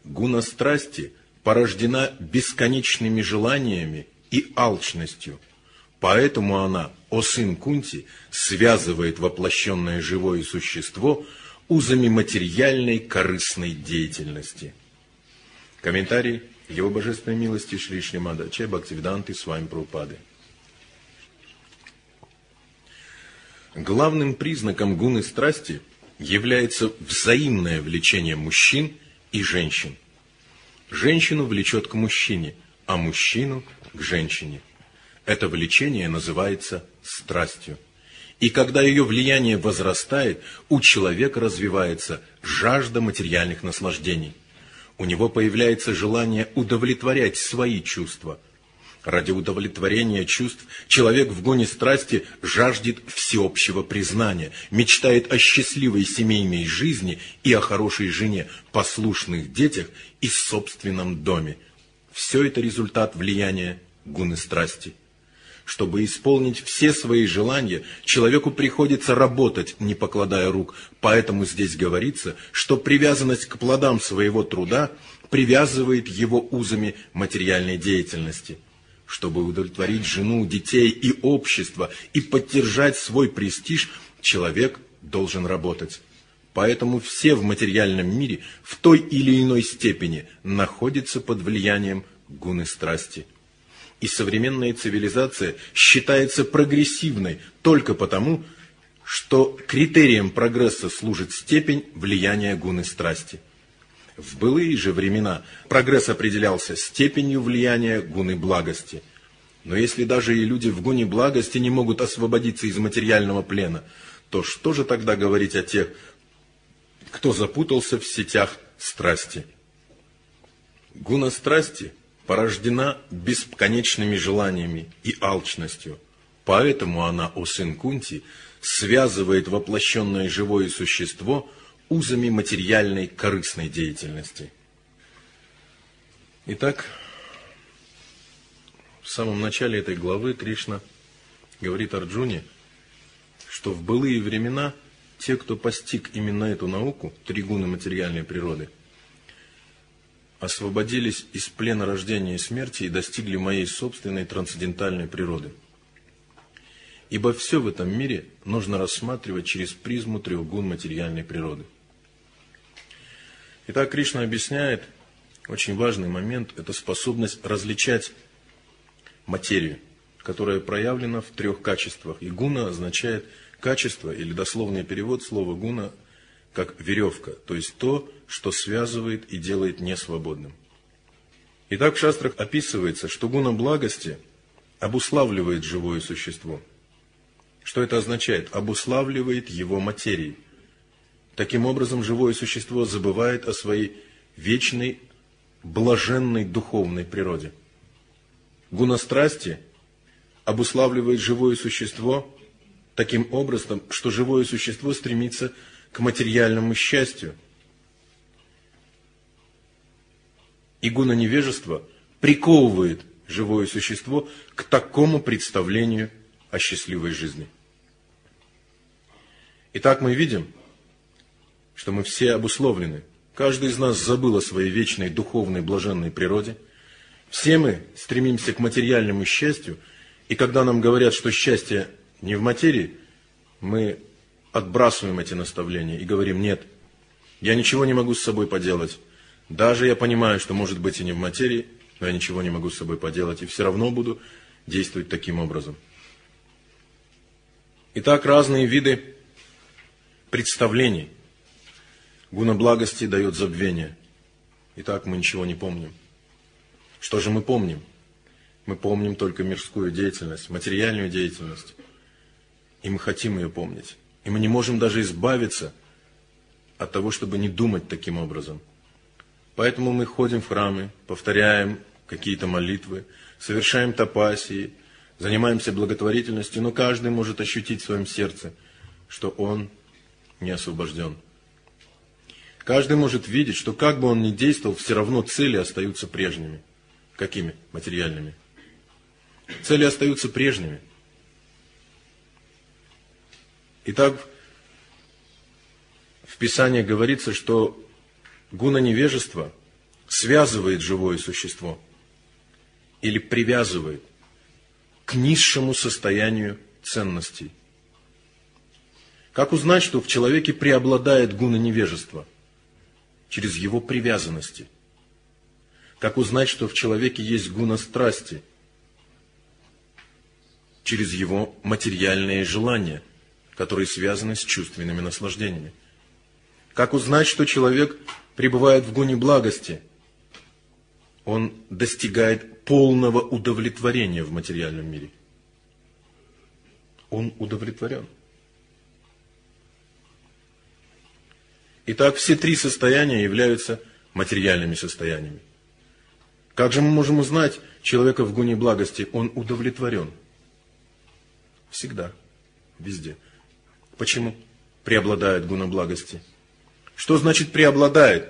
Гуна страсти порождена бесконечными желаниями и алчностью, поэтому она, о сын Кунти, связывает воплощенное живое существо узами материальной корыстной деятельности. Комментарий Его Божественной милости Шри Шримад Ачарья Бхактивиданты Свами Прабхупады. Главным признаком гуны страсти является взаимное влечение мужчин и женщин. Женщину влечет к мужчине, а мужчину к женщине. Это влечение называется страстью. И когда ее влияние возрастает, у человека развивается жажда материальных наслаждений. У него появляется желание удовлетворять свои чувства. Ради удовлетворения чувств человек в гуне страсти жаждет всеобщего признания, мечтает о счастливой семейной жизни и о хорошей жене, послушных детях и собственном доме. Все это результат влияния гуны страсти. Чтобы исполнить все свои желания, человеку приходится работать, не покладая рук. Поэтому здесь говорится, что привязанность к плодам своего труда привязывает его узами материальной деятельности. Чтобы удовлетворить жену, детей и общество и поддержать свой престиж, человек должен работать. Поэтому все в материальном мире в той или иной степени находятся под влиянием гуны страсти. И современная цивилизация считается прогрессивной только потому, что критерием прогресса служит степень влияния гуны страсти. В былые же времена прогресс определялся степенью влияния гуны благости. Но если даже и люди в гуне благости не могут освободиться из материального плена, то что же тогда говорить о тех, кто запутался в сетях страсти? Гуна страсти порождена бесконечными желаниями и алчностью. Поэтому она, о сын Кунти, связывает воплощенное живое существо узами материальной корыстной деятельности. Итак, в самом начале этой главы Кришна говорит Арджуне, что в былые времена те, кто постиг именно эту науку, три гуны материальной природы, освободились из плена рождения и смерти и достигли моей собственной трансцендентальной природы. Ибо все в этом мире нужно рассматривать через призму трех гун материальной природы. Итак, Кришна объясняет очень важный момент – это способность различать материю, которая проявлена в трех качествах. И гуна означает качество, или дословный перевод слова гуна, как веревка, то есть то, что связывает и делает несвободным. Итак, в шастрах описывается, что гуна благости обуславливает живое существо. Что это означает? Обуславливает его материей. Таким образом, живое существо забывает о своей вечной, блаженной духовной природе. Гуна страсти обуславливает живое существо таким образом, что живое существо стремится к материальному счастью. И гуна невежества приковывает живое существо к такому представлению о счастливой жизни. Итак, мы видим, что мы все обусловлены. Каждый из нас забыл о своей вечной духовной блаженной природе. Все мы стремимся к материальному счастью, и когда нам говорят, что счастье не в материи, мы отбрасываем эти наставления и говорим: нет, я ничего не могу с собой поделать. Даже я понимаю, что может быть и не в материи, но я ничего не могу с собой поделать, и все равно буду действовать таким образом. Итак, разные виды представлений. Гуна благости дает забвение. Итак, мы ничего не помним. Что же мы помним? Мы помним только мирскую деятельность, материальную деятельность. И мы хотим ее помнить. И мы не можем даже избавиться от того, чтобы не думать таким образом. Поэтому мы ходим в храмы, повторяем какие-то молитвы, совершаем тапасии, занимаемся благотворительностью, но каждый может ощутить в своем сердце, что он не освобожден. Каждый может видеть, что как бы он ни действовал, все равно цели остаются прежними. Какими? Материальными. Цели остаются прежними. Итак, в Писании говорится, что гуна невежества связывает живое существо или привязывает к низшему состоянию ценностей. Как узнать, что в человеке преобладает гуна невежества? Через его привязанности. Как узнать, что в человеке есть гуна страсти? Через его материальные желания, которые связаны с чувственными наслаждениями. Как узнать, что человек пребывает в гуне благости? Он достигает полного удовлетворения в материальном мире. Он удовлетворен. Итак, все три состояния являются материальными состояниями. Как же мы можем узнать человека в гуне благости? Он удовлетворен. Всегда. Везде. Почему преобладает гуна благости? Что значит преобладает?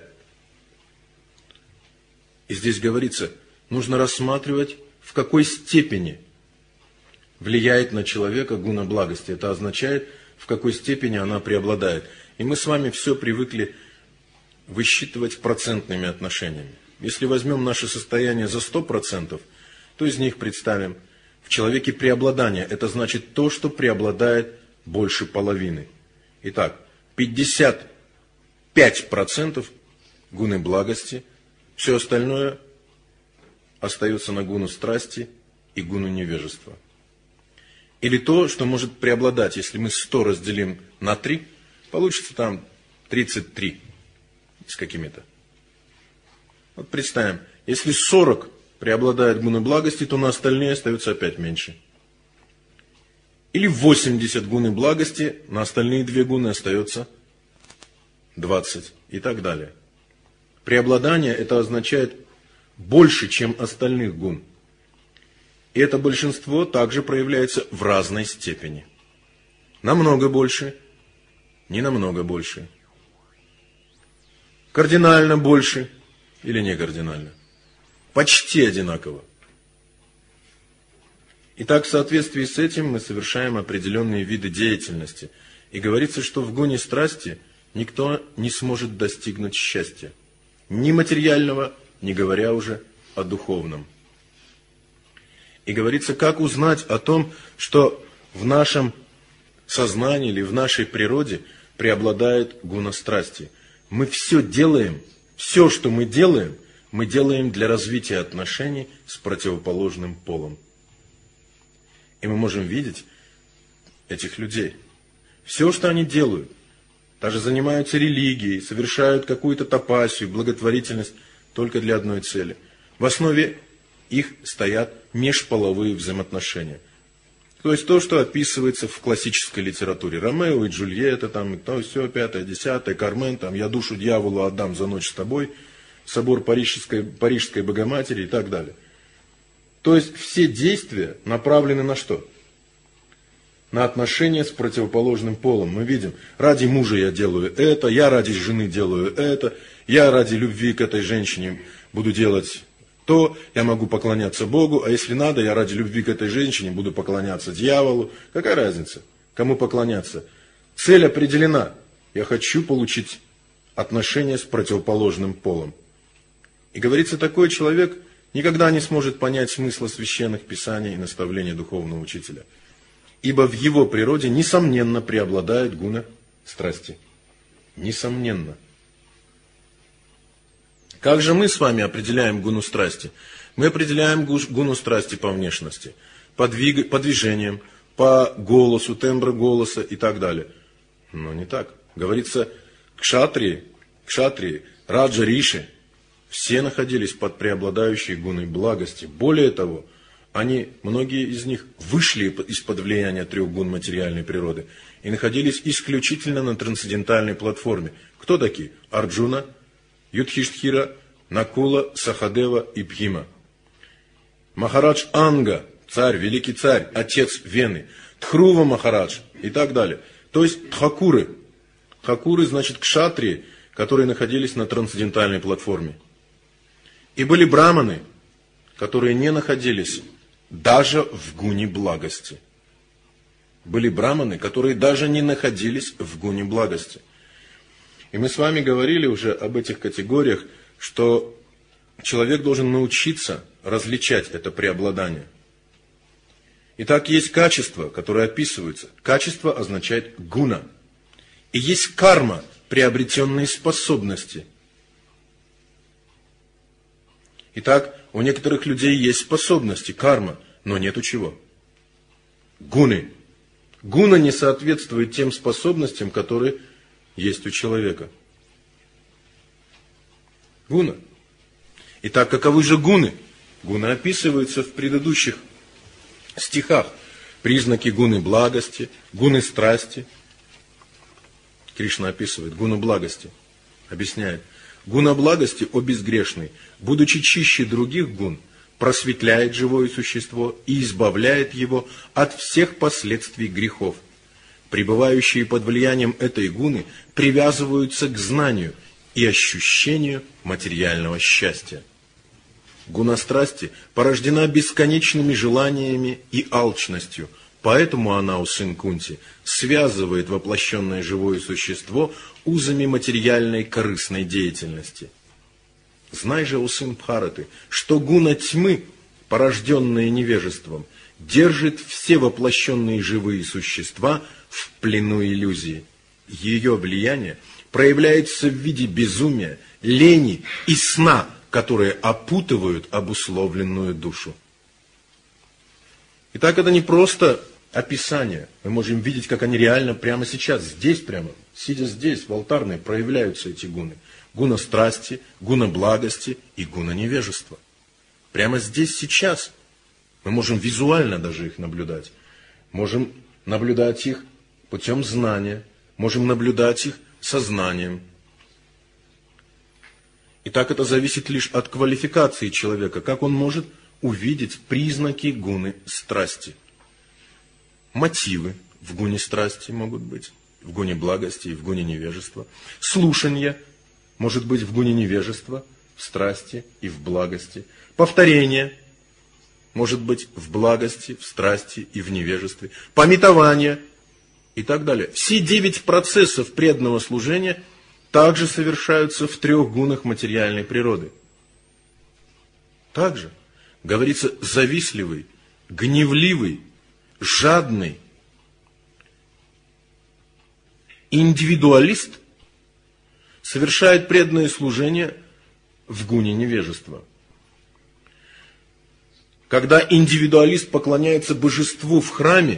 И здесь говорится, нужно рассматривать, в какой степени влияет на человека гуна благости. Это означает, в какой степени она преобладает. И мы с вами все привыкли высчитывать процентными отношениями. Если возьмем наше состояние за 100%, то из них представим в человеке преобладание. Это значит то, что преобладает больше половины. Итак, 55% гуны благости, все остальное остается на гуну страсти и гуну невежества. Или то, что может преобладать, если мы 100 разделим на 3, получится там 33 с какими-то. Вот представим, если 40 преобладает гуны благости, то на остальные остается опять меньше. Или 80 гуны благости, на остальные 2 гуны остается 20 и так далее. Преобладание это означает больше, чем остальных гун. И это большинство также проявляется в разной степени. Намного больше, не намного больше. Кардинально больше или не кардинально. Почти одинаково. Итак, в соответствии с этим мы совершаем определенные виды деятельности. И говорится, что в гуне страсти никто не сможет достигнуть счастья. Ни материального, не говоря уже о духовном. И говорится, как узнать о том, что в нашем сознании или в нашей природе преобладает гуна страсти. Мы все делаем, все, что мы делаем для развития отношений с противоположным полом. И мы можем видеть этих людей. Все, что они делают, даже занимаются религией, совершают какую-то тапасию, благотворительность, только для одной цели. В основе их стоят межполовые взаимоотношения. То есть то, что описывается в классической литературе. Ромео и Джульетта, там, то, все, 5, 10, Кармен, там, я душу дьяволу отдам за ночь с тобой, собор Парижской Богоматери и так далее. То есть все действия направлены на что? На отношения с противоположным полом. Мы видим, ради мужа я делаю это, я ради жены делаю это, я ради любви к этой женщине буду делать то, я могу поклоняться Богу, а если надо, я ради любви к этой женщине буду поклоняться дьяволу. Какая разница, кому поклоняться? Цель определена. Я хочу получить отношения с противоположным полом. И говорится, такой человек никогда не сможет понять смысла священных писаний и наставлений духовного учителя. Ибо в его природе, несомненно, преобладает гуна страсти. Несомненно. Как же мы с вами определяем гуну страсти? Мы определяем гуну страсти по внешности, по движениям, по голосу, тембру голоса и так далее. Но не так. Говорится, кшатрии, раджа, риши, все находились под преобладающей гуной благости. Более того, многие из них вышли из-под влияния 3 гун материальной природы и находились исключительно на трансцендентальной платформе. Кто такие? Арджуна, Юдхиштхира, Накула, Сахадева и Бхима. Махарадж Анга, царь, великий царь, отец Вены, Тхрува Махарадж и так далее. То есть тхакуры. Тхакуры значит кшатрии, которые находились на трансцендентальной платформе. И были браманы, которые не находились даже в гуне благости. Были браманы, которые даже не находились в гуне благости. И мы с вами говорили уже об этих категориях, что человек должен научиться различать это преобладание. Итак, есть качества, которые описываются. Качество означает гуна. И есть карма, приобретенные способности. Итак, у некоторых людей есть способности, карма, но нету чего? Гуны. Гуна не соответствует тем способностям, которые есть у человека. Гуна. Итак, каковы же гуны? Гуны описываются в предыдущих стихах. Признаки гуны благости, гуны страсти. Кришна описывает гуну благости. Объясняет. Гуна благости, о безгрешный, будучи чище других гун, просветляет живое существо и избавляет его от всех последствий грехов. Пребывающие под влиянием этой гуны привязываются к знанию и ощущению материального счастья. Гуна страсти порождена бесконечными желаниями и алчностью, поэтому она, о сын Кунти, связывает воплощенное живое существо узами материальной корыстной деятельности. Знай же, о сын Бхараты, что гуна тьмы, порожденная невежеством, держит все воплощенные живые существа в плену иллюзии. Ее влияние проявляется в виде безумия, лени и сна, которые опутывают обусловленную душу. Итак, это не просто описание. Мы можем видеть, как они реально прямо сейчас, здесь прямо, сидя здесь, в алтарной, проявляются эти гуны. Гуна страсти, гуна благости и гуна невежества. Прямо здесь, сейчас. Мы можем визуально даже их наблюдать. Можем наблюдать их путем знания. Можем наблюдать их сознанием. Итак, это зависит лишь от квалификации человека, как он может увидеть признаки гуны страсти. Мотивы в гуне страсти могут быть, в гуне благости и в гуне невежества. Слушание может быть в гуне невежества, в страсти и в благости. Повторение может быть в благости, в страсти и в невежестве. Памятование и так далее. Все 9 процессов преданного служения также совершаются в 3 гунах материальной природы. Также говорится завистливый, гневливый, жадный, индивидуалист совершает преданное служение в гуне невежества. Когда индивидуалист поклоняется божеству в храме,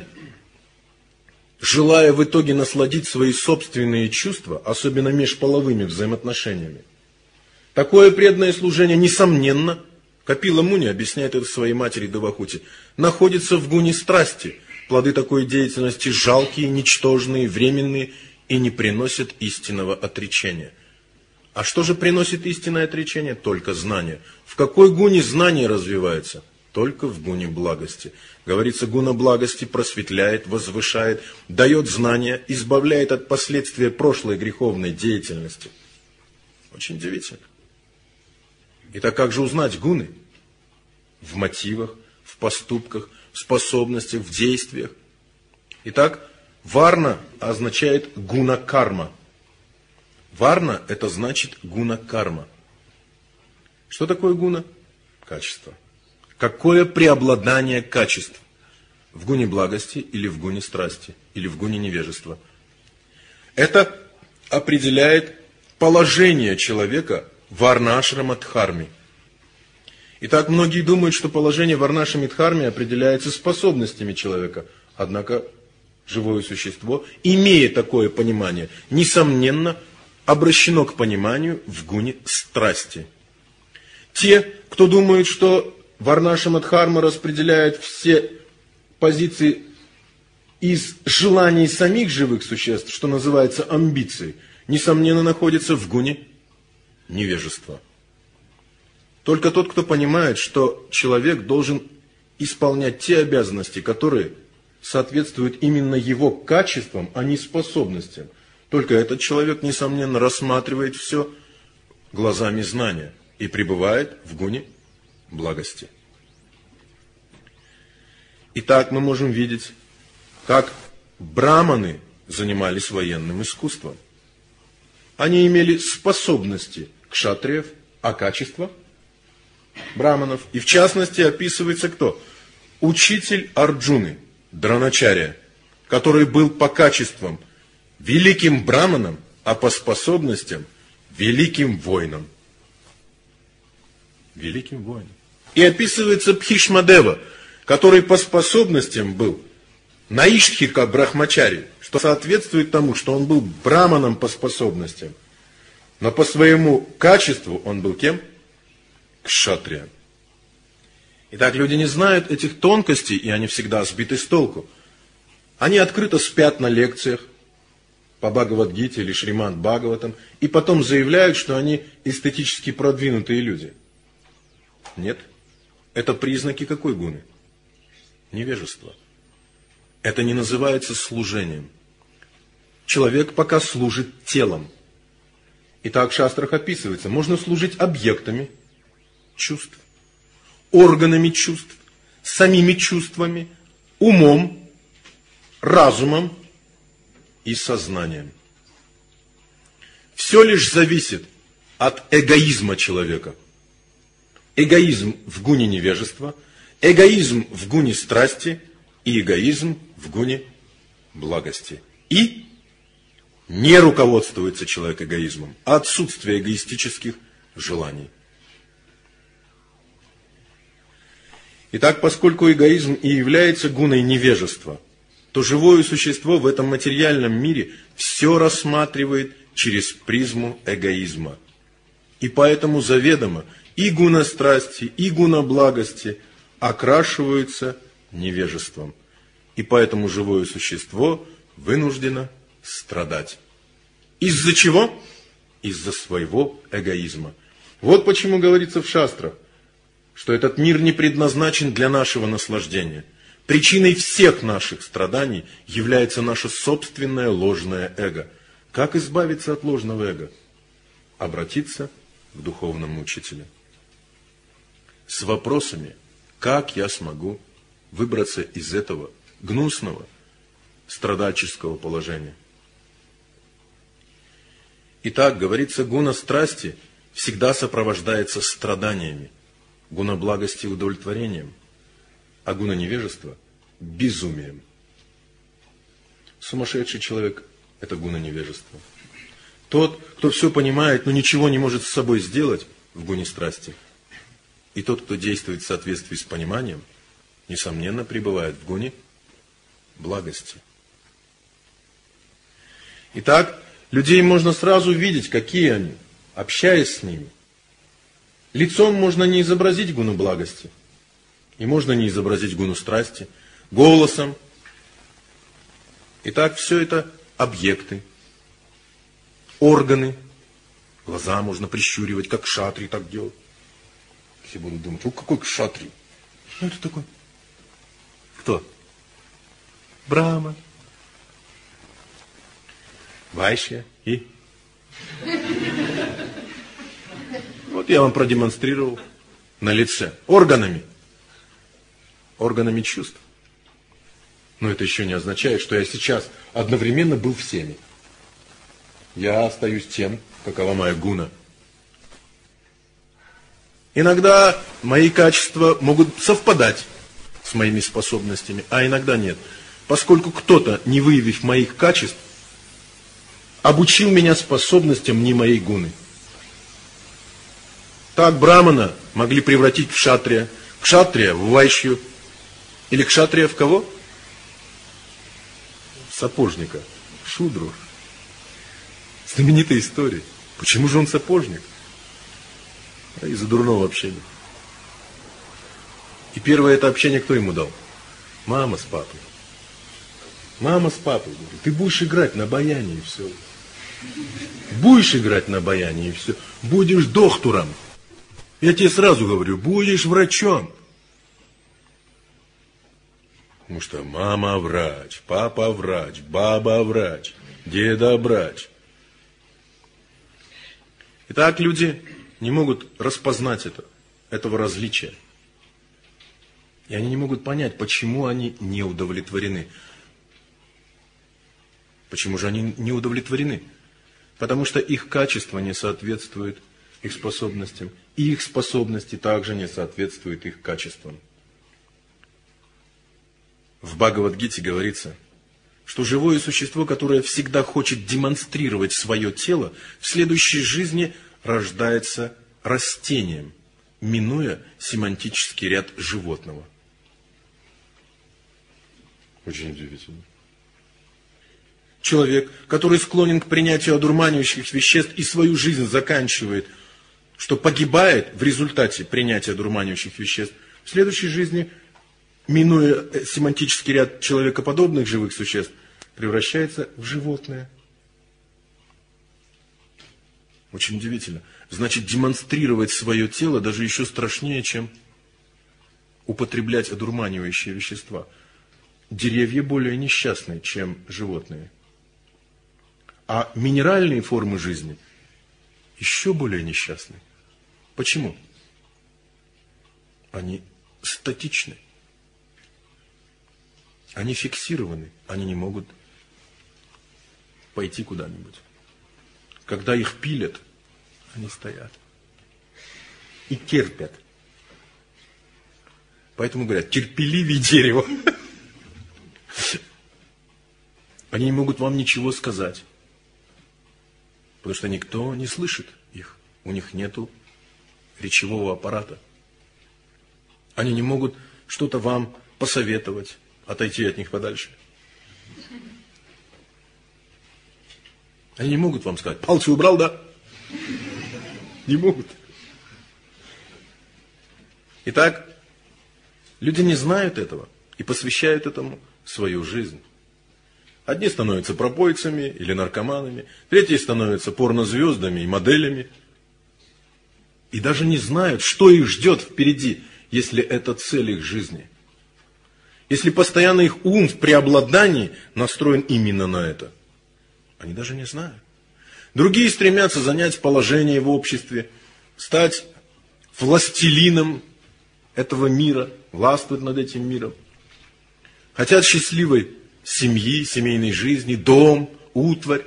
желая в итоге насладить свои собственные чувства, особенно межполовыми взаимоотношениями, такое преданное служение, несомненно, Капила Муни объясняет это своей матери Девахути, находится в гуне страсти. Плоды такой деятельности жалкие, ничтожные, временные и не приносят истинного отречения. А что же приносит истинное отречение? Только знание. В какой гуне знание развивается? Только в гуне благости. Говорится, гуна благости просветляет, возвышает, дает знания, избавляет от последствий прошлой греховной деятельности. Очень удивительно. Итак, как же узнать гуны? В мотивах, в поступках, в способностях, в действиях. Итак, варна означает гуна-карма. Варна – это значит гуна-карма. Что такое гуна? Качество. Какое преобладание качеств? В гуне благости или в гуне страсти, или в гуне невежества? Это определяет положение человека варнашрама дхарми. Итак, многие думают, что положение варнашрама дхарми определяется способностями человека. Однако живое существо, имея такое понимание, несомненно, обращено к пониманию в гуне страсти. Те, кто думают, что варнашрама дхарма распределяет все позиции из желаний самих живых существ, что называется амбицией, несомненно, находятся в гуне невежества. Только тот, кто понимает, что человек должен исполнять те обязанности, которые соответствуют именно его качествам, а не способностям, только этот человек, несомненно, рассматривает все глазами знания и пребывает в гуне благости. Итак, мы можем видеть, как браманы занимались военным искусством. Они имели способности кшатриев, а качества браманов. И в частности описывается кто? Учитель Арджуны, Дроначарья, который был по качествам великим браманом, а по способностям великим воином. Великим воином. И описывается Бхишмадева, который по способностям был Наиштхика Брахмачари, что соответствует тому, что он был браманом по способностям, но по своему качеству он был кем? Кшатрием. Итак, люди не знают этих тонкостей, и они всегда сбиты с толку. Они открыто спят на лекциях по Бхагавад-гите или Шримад Бхагаватам, и потом заявляют, что они эстетически продвинутые люди. Нет. Это признаки какой гуны? Невежества. Это не называется служением. Человек пока служит телом. И так в шастрах описывается. Можно служить объектами чувств, органами чувств, самими чувствами, умом, разумом и сознанием. Все лишь зависит от эгоизма человека. Эгоизм в гуне невежества, эгоизм в гуне страсти и эгоизм в гуне благости. И не руководствуется человек эгоизмом, а отсутствие эгоистических желаний. Итак, поскольку эгоизм и является гуной невежества, то живое существо в этом материальном мире все рассматривает через призму эгоизма. И поэтому заведомо и гуна страсти, и гуна благости окрашиваются невежеством. И поэтому живое существо вынуждено страдать. Из-за чего? Из-за своего эгоизма. Вот почему говорится в шастрах, что этот мир не предназначен для нашего наслаждения. Причиной всех наших страданий является наше собственное ложное эго. Как избавиться от ложного эго? Обратиться к духовному учителю. С вопросами, как я смогу выбраться из этого гнусного, страдальческого положения. Итак, говорится, гуна страсти всегда сопровождается страданиями, гуна благости удовлетворением, а гуна невежества безумием. Сумасшедший человек – это гуна невежества. Тот, кто все понимает, но ничего не может с собой сделать, в гуне страсти. И тот, кто действует в соответствии с пониманием, несомненно, пребывает в гуне благости. Итак, людей можно сразу видеть, какие они, общаясь с ними. Лицом можно не изобразить гуну благости, и можно не изобразить гуну страсти, голосом. Итак, все это объекты, органы. Глаза можно прищуривать, как кшатри так делать. Все будут думать, какой кшатри? Что это такое? Кто? Брахма. Вайшья и... Вот я вам продемонстрировал на лице. Органами. Органами чувств. Но это еще не означает, что я сейчас одновременно был всеми. Я остаюсь тем, какова моя гуна. Иногда мои качества могут совпадать с моими способностями, а иногда нет. Поскольку кто-то, не выявив моих качеств, обучил меня способностям не моей гуны. Так брамана могли превратить в кшатрия, кшатрия в вайшью, или кшатрия в кого? Сапожника, шудру. Знаменитая история. Почему же он сапожник? Из-за дурного общения. И первое это общение кто ему дал? Мама с папой. Мама с папой говорит, ты будешь играть на баяне и все. Будешь играть на баяне и все. Будешь доктором. Я тебе сразу говорю, будешь врачом. Потому что мама врач, папа врач, баба врач, деда врач. Итак, люди не могут распознать этого различия. И они не могут понять, почему они не удовлетворены. Почему же они не удовлетворены? Потому что их качество не соответствует их способностям, и их способности также не соответствуют их качествам. В Бхагавад-гите говорится, что живое существо, которое всегда хочет демонстрировать свое тело, в следующей жизни рождается растением, минуя семантический ряд животного. Очень удивительно. Человек, который склонен к принятию одурманивающих веществ и свою жизнь заканчивает, что погибает в результате принятия одурманивающих веществ, в следующей жизни, минуя семантический ряд человекоподобных живых существ, превращается в животное. Очень удивительно. Значит, демонстрировать свое тело даже еще страшнее, чем употреблять одурманивающие вещества. Деревья более несчастны, чем животные. А минеральные формы жизни еще более несчастны. Почему? Они статичны. Они фиксированы. Они не могут пойти куда-нибудь. Когда их пилят, они стоят. И терпят. Поэтому говорят, терпеливее дерево. Они не могут вам ничего сказать. Потому что никто не слышит их. У них нету речевого аппарата. Они не могут что-то вам посоветовать, отойти от них подальше. Они не могут вам сказать, палцы убрал, да? Не могут. Итак, люди не знают этого и посвящают этому свою жизнь. Одни становятся пропойцами или наркоманами, третьи становятся порнозвездами и моделями. И даже не знают, что их ждет впереди, если это цель их жизни. Если постоянно их ум в преобладании настроен именно на это. Они даже не знают. Другие стремятся занять положение в обществе, стать властелином этого мира, властвовать над этим миром. Хотят счастливой семьи, семейной жизни, дом, утварь.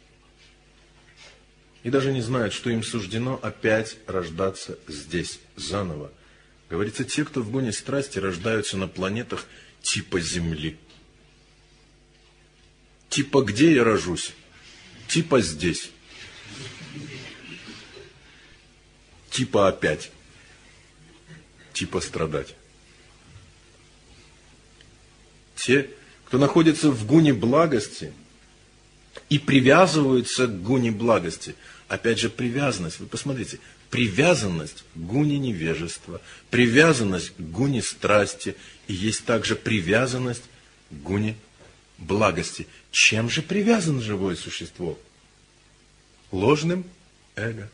И даже не знают, что им суждено опять рождаться здесь, заново. Говорится, те, кто в гоне страсти, рождаются на планетах типа Земли. Типа где я рожусь? Типа здесь. Типа опять. Типа страдать. Те, кто находится в гуне благости и привязываются к гуне благости. Опять же, привязанность. Вы посмотрите. Привязанность к гуне невежества, привязанность к гуне страсти, и есть также привязанность к гуне благости. Чем же привязано живое существо? Ложным эго.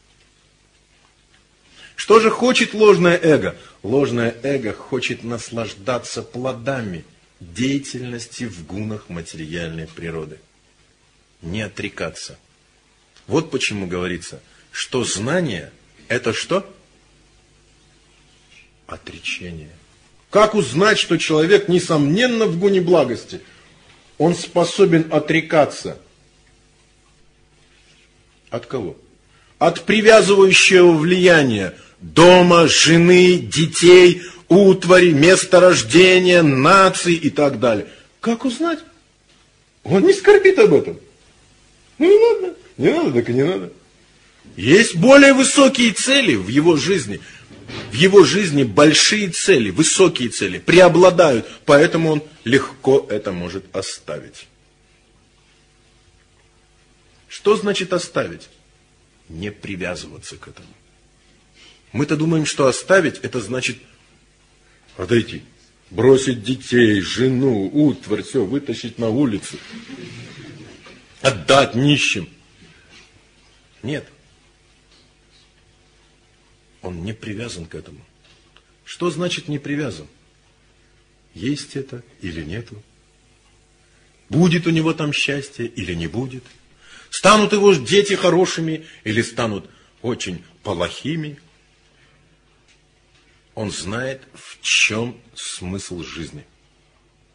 Что же хочет ложное эго? Ложное эго хочет наслаждаться плодами деятельности в гунах материальной природы. Не отрекаться. Вот почему говорится, что знание – это что? Отречение. Как узнать, что человек, несомненно, в гуне благости? Он способен отрекаться. От кого? От привязывающего влияния дома, жены, детей, утвари, места рождения, наций и так далее. Как узнать? Он не скорбит об этом. Ну не надо, так и не надо. Есть более высокие цели в его жизни. В его жизни большие цели, высокие цели преобладают, поэтому он легко это может оставить. Что значит оставить? Не привязываться к этому. Мы-то думаем, что оставить, это значит отойти. Бросить детей, жену, утварь, все, вытащить на улицу. Отдать нищим. Нет. Он не привязан к этому. Что значит не привязан? Есть это или нету? Будет у него там счастье или не будет? Станут его дети хорошими или станут очень плохими? Он знает, в чем смысл жизни.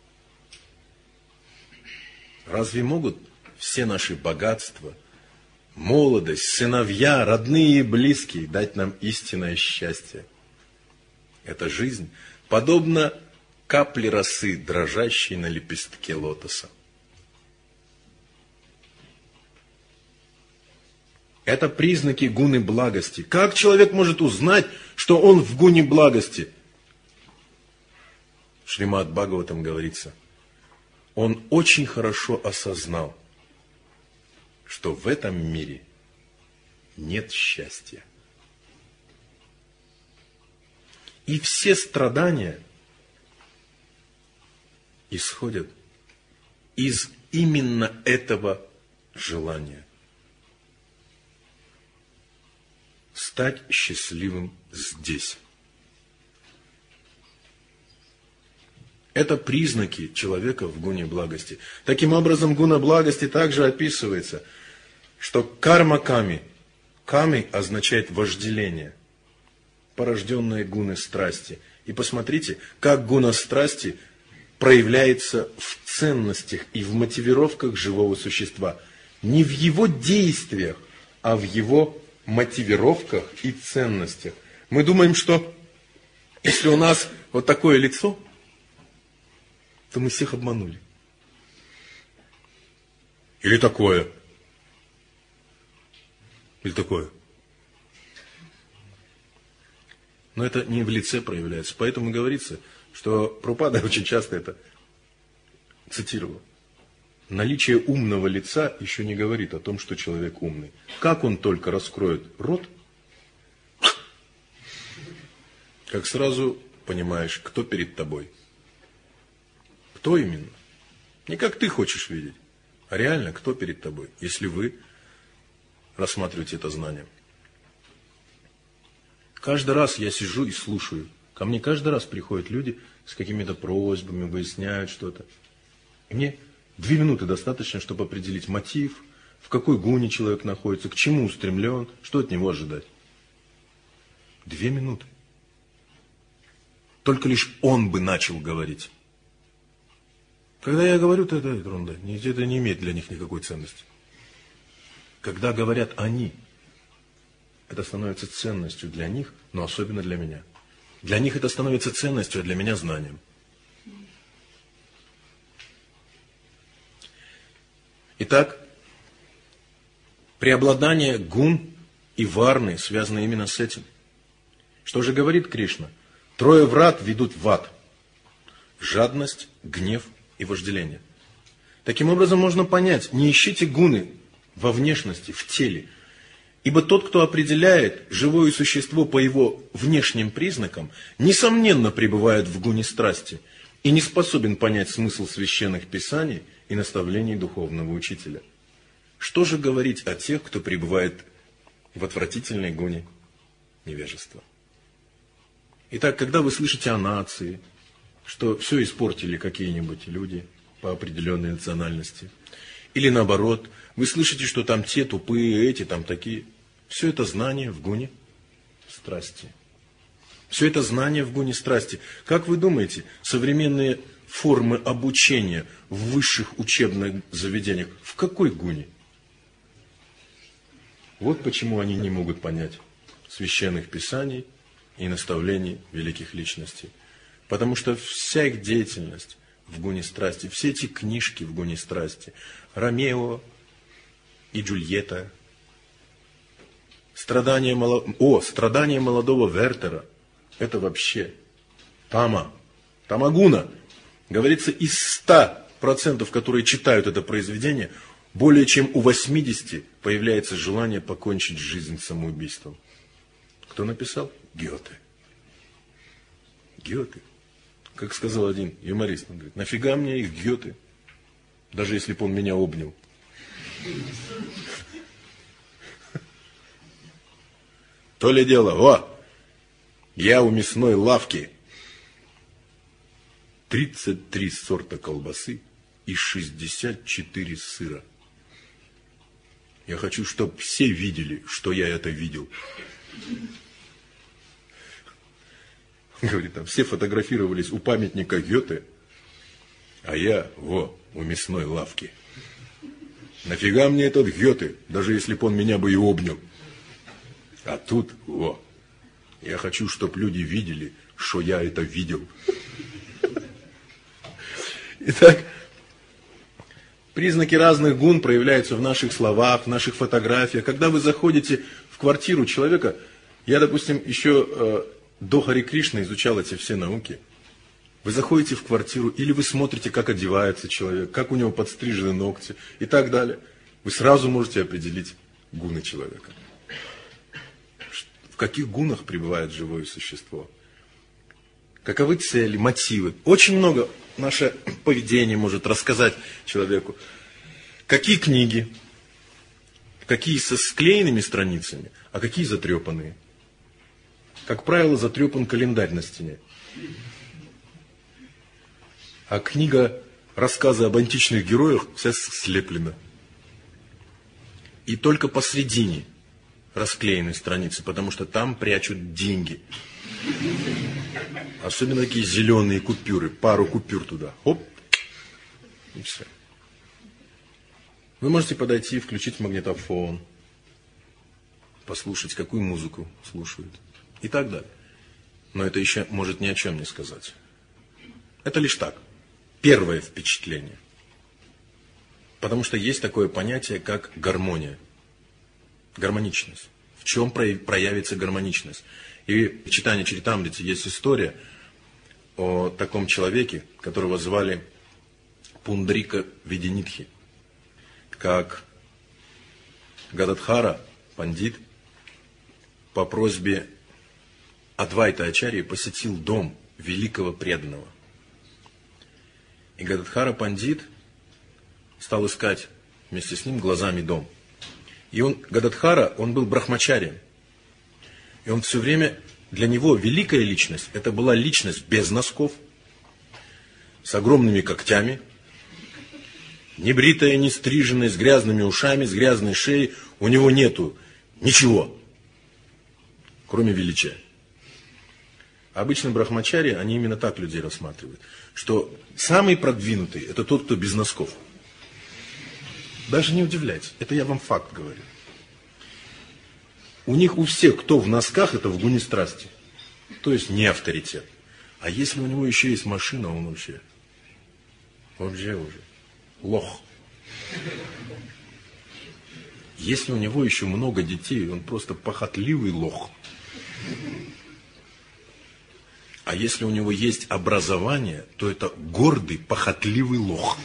Разве могут все наши богатства, молодость, сыновья, родные и близкие, дать нам истинное счастье. Эта жизнь подобна капле росы, дрожащей на лепестке лотоса. Это признаки гуны благости. Как человек может узнать, что он в гуне благости? В Шримад Бхагаватам говорится, он очень хорошо осознал, что в этом мире нет счастья. И все страдания исходят из именно этого желания. Стать счастливым здесь. Это признаки человека в гуне благости. Таким образом, гуна благости также описывается, что карма ками. Ками означает вожделение, порожденное гуной страсти. И посмотрите, как гуна страсти проявляется в ценностях и в мотивировках живого существа. Не в его действиях, а в его мотивировках и ценностях. Мы думаем, что если у нас вот такое лицо, то мы всех обманули. Или такое. Или такое. Но это не в лице проявляется. Поэтому говорится, что Прабхупада очень часто это цитировал. Наличие умного лица еще не говорит о том, что человек умный. Как он только раскроет рот, как сразу понимаешь, кто перед тобой. Кто именно? Не как ты хочешь видеть, а реально кто перед тобой, если вы рассматриваете это знание. Каждый раз я сижу и слушаю. Ко мне каждый раз приходят люди с какими-то просьбами, выясняют что-то. И мне 2 минуты достаточно, чтобы определить мотив, в какой гуне человек находится, к чему устремлен, что от него ожидать. 2 минуты. Только лишь он бы начал говорить. Когда я говорю, то это ерунда. Это не имеет для них никакой ценности. Когда говорят они, это становится ценностью для них, но особенно для меня. Для них это становится ценностью, а для меня знанием. Итак, преобладание гун и варны связано именно с этим. Что же говорит Кришна? 3 врат ведут в ад. Жадность, гнев и вожделение. Таким образом можно понять, не ищите гуны во внешности, в теле. Ибо тот, кто определяет живое существо по его внешним признакам, несомненно пребывает в гуне страсти и не способен понять смысл священных писаний и наставлений духовного учителя. Что же говорить о тех, кто пребывает в отвратительной гуне невежества? Итак, когда вы слышите о нации, что все испортили какие-нибудь люди по определенной национальности, или наоборот, вы слышите, что там те тупые, эти там такие, все это знание в гуне страсти. Все это знание в гуне страсти. Как вы думаете, современные формы обучения в высших учебных заведениях в какой гуне? Вот почему они не могут понять священных писаний и наставлений великих личностей. Потому что вся их деятельность в гуне страсти, все эти книжки в гуне страсти, Ромео и Джульетта, страдания молодого Вертера, это вообще тамагуна. Говорится, из 100%, которые читают это произведение, более чем у 80 появляется желание покончить жизнь самоубийством. Кто написал? Гёте. Гёте. Как сказал один юморист, он говорит, нафига мне их Гёте, даже если бы он меня обнял. То ли дело, я у мясной лавки. 33 сорта колбасы и 64 сыра. Я хочу, чтобы все видели, что я это видел. Говорит, там все фотографировались у памятника Гёте, а я, у мясной лавки. Нафига мне этот Гёте, даже если бы он меня бы и обнял. А тут, я хочу, чтобы люди видели, что я это видел. Итак, признаки разных гун проявляются в наших словах, в наших фотографиях. Когда вы заходите в квартиру человека, я, допустим, еще до Хари Кришны изучал эти все науки. Вы заходите в квартиру, или вы смотрите, как одевается человек, как у него подстрижены ногти и так далее. Вы сразу можете определить гуны человека. В каких гунах пребывает живое существо? Каковы цели, мотивы? Очень много наше поведение может рассказать человеку. Какие книги, какие со склеенными страницами, а какие затрепанные. Как правило, затрепан календарь на стене. А книга рассказы об античных героях вся слеплена. И только посредине расклеены страницы, потому что там прячут деньги. Особенно такие зеленые купюры, пару купюр туда. Хоп, и все. Вы можете подойти, включить магнитофон, послушать, какую музыку слушают и так далее. Но это еще может ни о чем не сказать. Это лишь так. Первое впечатление. Потому что есть такое понятие, как гармония. Гармоничность. В чем проявится гармоничность? И в читании Чаритамрити есть история о таком человеке, которого звали Пундрика Виденитхи. Как Гададхара, пандит, по просьбе Адвайта Ачарьи посетил дом великого преданного. И Гададхара пандит стал искать вместе с ним глазами дом. И Гададхара, он был брахмачарием. И он все время, для него великая личность, это была личность без носков, с огромными когтями, небритая, не стриженная, с грязными ушами, с грязной шеей. У него нету ничего, кроме величия. Обычно брахмачари, они именно так людей рассматривают, что самый продвинутый, это тот, кто без носков. Даже не удивляйтесь, это я вам факт говорю. У них у всех, кто в носках, это в гуне страсти. То есть не авторитет. А если у него еще есть машина, он вообще уже лох. Если у него еще много детей, он просто похотливый лох. А если у него есть образование, то это гордый, похотливый лох.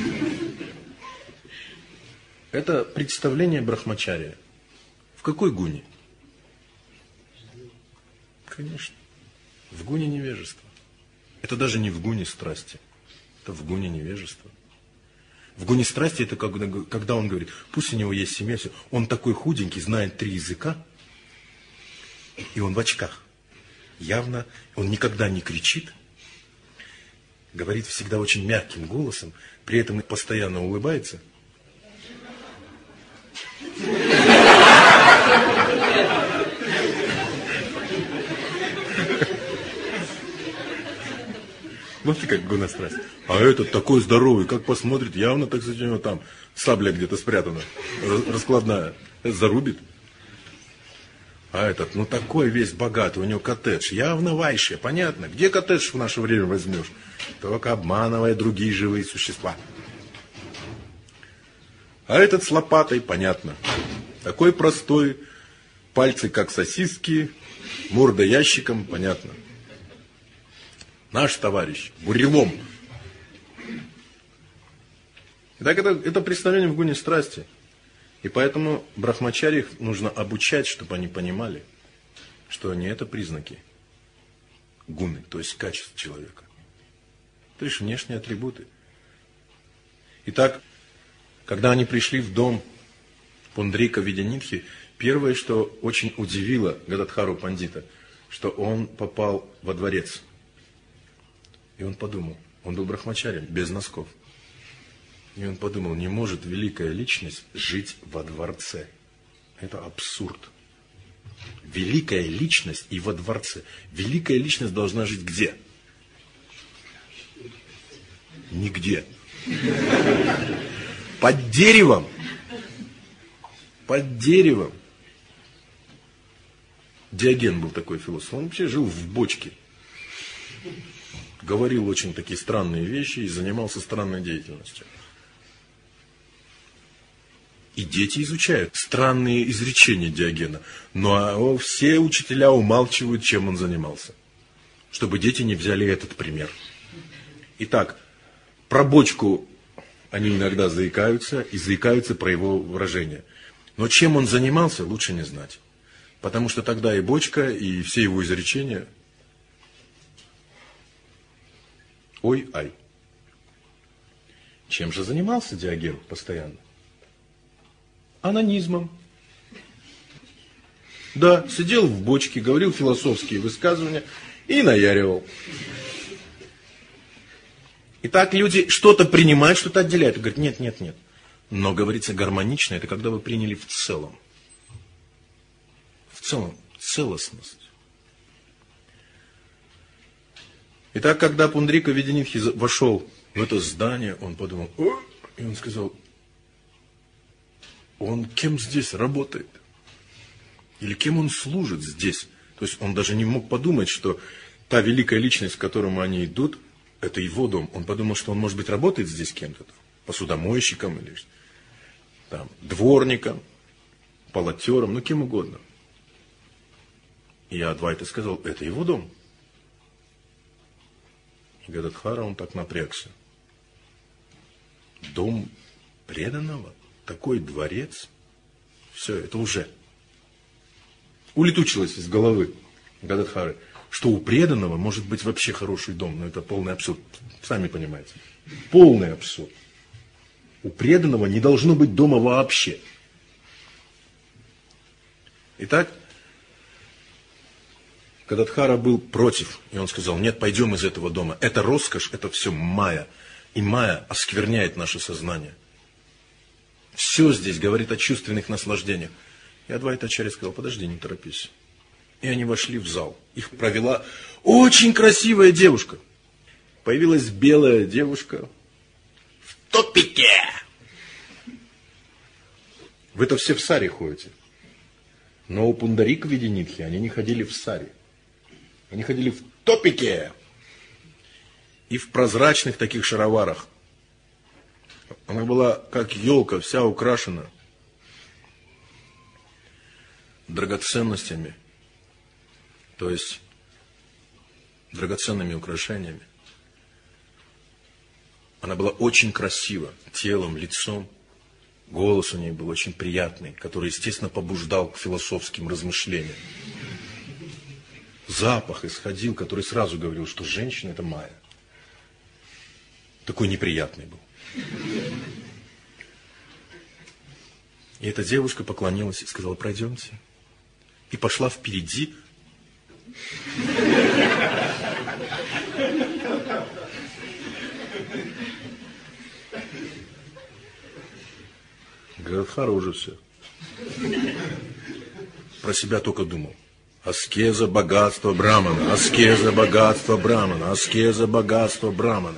Это представление брахмачария. В какой гуне? Конечно. В гуне невежества. Это даже не в гуне страсти. Это в гуне невежества. В гуне страсти это когда он говорит, пусть у него есть семья, все. Он такой худенький, знает 3 языка, и он в очках. Явно он никогда не кричит, говорит всегда очень мягким голосом, при этом постоянно улыбается. Вот и как гуна-страсть. А этот такой здоровый, как посмотрит, явно, так сказать, у него там сабля где-то спрятана, раскладная, зарубит. А этот, такой весь богатый, у него коттедж, явно вайши, понятно. Где коттедж в наше время возьмешь? Только обманывая другие живые существа. А этот с лопатой, понятно. Такой простой, пальцы как сосиски, морда ящиком, понятно. Наш товарищ, бурелом. Итак, это представление в гуне страсти. И поэтому брахмачариях нужно обучать, чтобы они понимали, что они это признаки гуны, то есть качеств человека. То есть внешние атрибуты. Итак, когда они пришли в дом Пундрика Виденитхи, первое, что очень удивило Гададхару пандита, что он попал во дворец. И он подумал, он был брахмачарием, без носков. И он подумал, не может великая личность жить во дворце. Это абсурд. Великая личность и во дворце. Великая личность должна жить где? Нигде. Под деревом. под деревом. Диоген был такой философ. Он вообще жил в бочке. Говорил очень такие странные вещи и занимался странной деятельностью. И дети изучают странные изречения Диогена. Но все учителя умалчивают, чем он занимался. Чтобы дети не взяли этот пример. Итак, про бочку они иногда заикаются, и заикаются про его выражение. Но чем он занимался, лучше не знать. Потому что тогда и бочка, и все его изречения... Ой-ай. Чем же занимался Диоген постоянно? Анонизмом. Да, сидел в бочке, говорил философские высказывания и наяривал. Итак, люди что-то принимают, что-то отделяют. И говорят, нет, нет, нет. Но, говорится, гармонично, это когда вы приняли в целом. В целом, целостность. Итак, когда Пундрика Виденитхи вошел в это здание, он подумал, и он сказал, он кем здесь работает? Или кем он служит здесь? То есть он даже не мог подумать, что та великая личность, к которому они идут, это его дом. Он подумал, что он, может быть, работает здесь кем-то, посудомойщиком или там, дворником, полотером, ну кем угодно. И Адвайта сказал, это его дом. И Гададхара, он так напрягся. Дом преданного? Такой дворец? Все, это уже улетучилось из головы Гададхары, что у преданного может быть вообще хороший дом. Но это полный абсурд. Сами понимаете. Полный абсурд. У преданного не должно быть дома вообще. Итак, Гададхара был против. И он сказал, нет, пойдем из этого дома. Это роскошь, это все майя. И майя оскверняет наше сознание. Все здесь говорит о чувственных наслаждениях. И Адвайта Ачарья сказал, подожди, не торопись. И они вошли в зал. Их провела очень красивая девушка. Появилась белая девушка в топике. Вы-то все в саре ходите. Но у Пундарика Виденитхи они не ходили в саре. Они ходили в топике. И в прозрачных таких шароварах. Она была как елка, вся украшена драгоценностями. То есть драгоценными украшениями. Она была очень красива телом, лицом. Голос у нее был очень приятный, который, естественно, побуждал к философским размышлениям. Запах исходил, который сразу говорил, что женщина это майя. Такой неприятный был. И эта девушка поклонилась и сказала, пройдемте. И пошла впереди. Гададхара уже все. Про себя только думал. Аскеза, богатство брамана, аскеза, богатство брамана, аскеза, богатство брамана.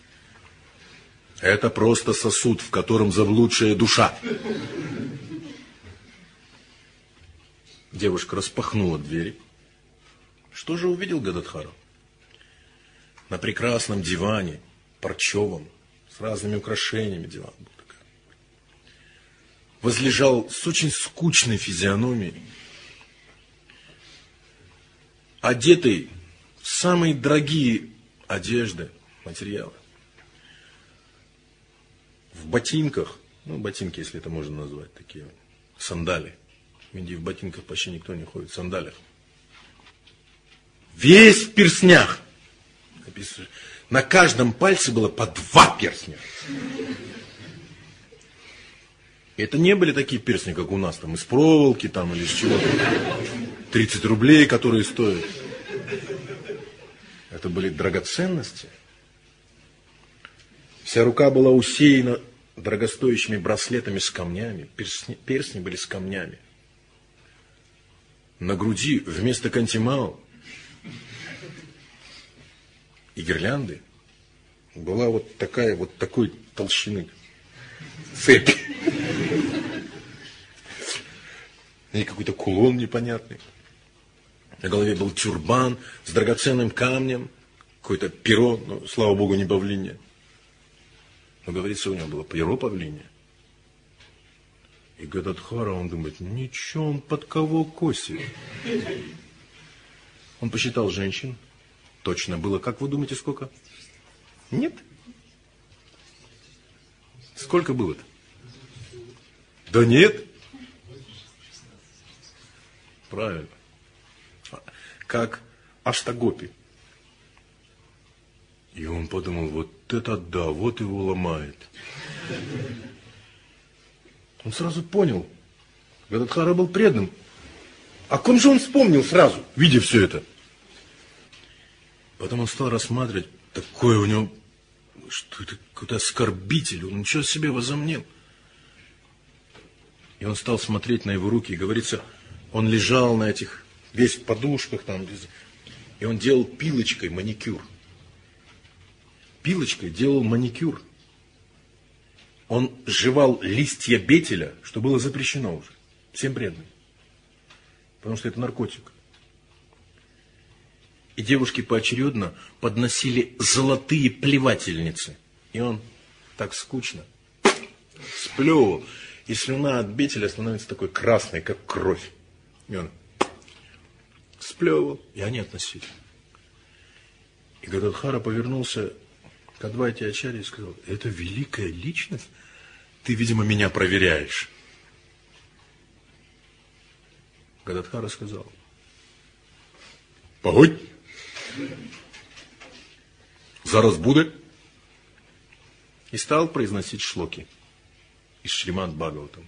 Это просто сосуд, в котором заблудшая душа. Девушка распахнула двери. Что же увидел Гададхара? На прекрасном диване, парчевом, с разными украшениями диван был такой. Возлежал с очень скучной физиономией, одетый в самые дорогие одежды, материалы. В ботинках, ну, ботинки, если это можно назвать, такие сандали. В Индии в ботинках почти никто не ходит, в сандалях. Весь в перстнях. На каждом пальце было по 2 перстня. И это не были такие перстни, как у нас, там, из проволоки, там, или из чего-то. 30 рублей, которые стоят. Это были драгоценности. Вся рука была усеяна дорогостоящими браслетами с камнями. Перстни были с камнями. На груди вместо кантимао и гирлянды была вот такая, вот такой толщины цепь. ней какой-то кулон непонятный. На голове был тюрбан с драгоценным камнем, какое-то перо, но, слава богу, не павлинье. Но, говорится, у него было перо павлинье. И Гададхара, он думает, ничего, он под кого косит? Он посчитал женщин. Точно было, как вы думаете, сколько? Нет? Сколько было-то? Да нет. Правильно. Как Аштагопи. И он подумал, вот это да, вот его ломает. Он сразу понял, Гададхара был преданным. О ком же он вспомнил сразу, видя все это? Потом он стал рассматривать, такое у него, что это какой-то оскорбитель, он ничего себе возомнил. И он стал смотреть на его руки, и говорится, он лежал на этих, весь в подушках там, и он делал пилочкой маникюр. Пилочкой делал маникюр. Он жевал листья бетеля, что было запрещено уже, всем преданным. Потому что это наркотик. И девушки поочередно подносили золотые плевательницы. И он так скучно сплевывал. И слюна от бетеля становится такой красной, как кровь. И он сплевывал, и они относили. И Гададхара повернулся к Адвайте Ачарье и сказал, это великая личность? Ты, видимо, меня проверяешь. Гададхара сказал, погодь, зараз буде. И стал произносить шлоки из Шримад Бхагаватам.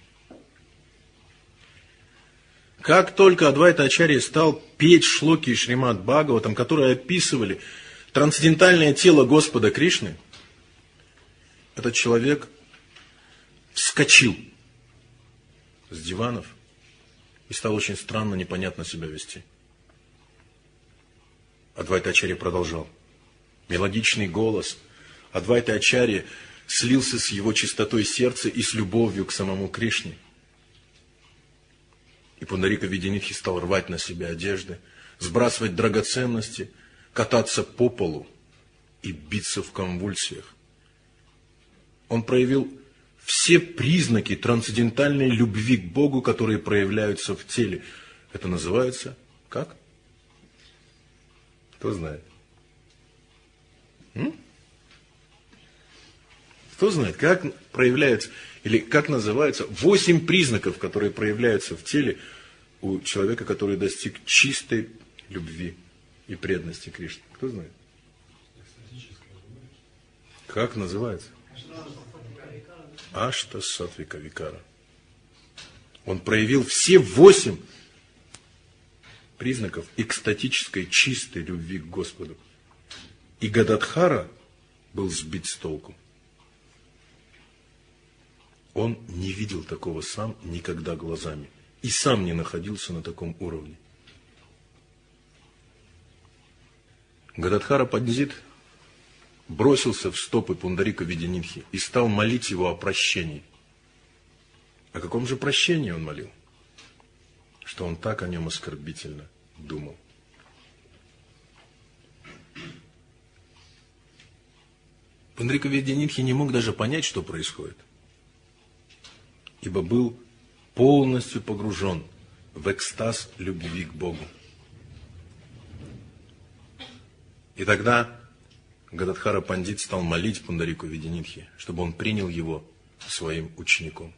Как только Адвайта Ачарья стал петь шлоки из Шримад Бхагаватам, которые описывали трансцендентальное тело Господа Кришны, этот человек вскочил с диванов и стал очень странно, непонятно себя вести. Адвайта Ачарья продолжал. Мелодичный голос Адвайта Ачарьи слился с его чистотой сердца и с любовью к самому Кришне. И Пундарика Видянидхи стал рвать на себя одежды, сбрасывать драгоценности, кататься по полу и биться в конвульсиях. Он проявил все признаки трансцендентальной любви к Богу, которые проявляются в теле. Это называется как? Кто знает? Кто знает, как проявляется, или как называется 8 признаков, которые проявляются в теле у человека, который достиг чистой любви и преданности Кришне? Кто знает? Как называется? Ашта Сатвика Викара. Он проявил все 8 признаков экстатической чистой любви к Господу. И Гададхара был сбит с толку. Он не видел такого сам никогда глазами. И сам не находился на таком уровне. Гададхара Пандит бросился в стопы Пундарика Видянидхи и стал молить его о прощении. О каком же прощении он молил? Что он так о нем оскорбительно думал. Пундарика Видянидхи не мог даже понять, что происходит, ибо был полностью погружен в экстаз любви к Богу. И тогда Гададхара Пандит стал молить Пундарику Видянидхи, чтобы он принял его своим учеником.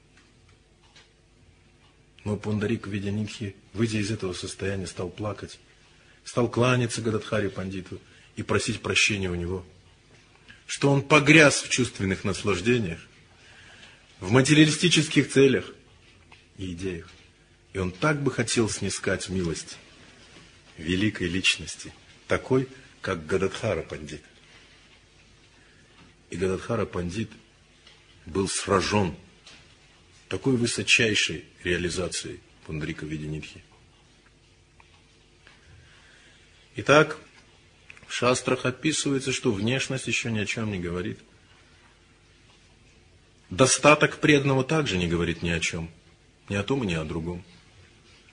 Но Пундарик Видянидхи, выйдя из этого состояния, стал плакать, стал кланяться Гададхаре Пандиту и просить прощения у него, что он погряз в чувственных наслаждениях, в материалистических целях и идеях. И он так бы хотел снискать милость великой личности, такой, как Гададхара Пандит. И Гададхара Пандит был сражен такой высочайшей реализацией Пундарика Видянидхи. Итак, в шастрах описывается, что внешность еще ни о чем не говорит. Достаток преданного также не говорит ни о чем, ни о том и ни о другом.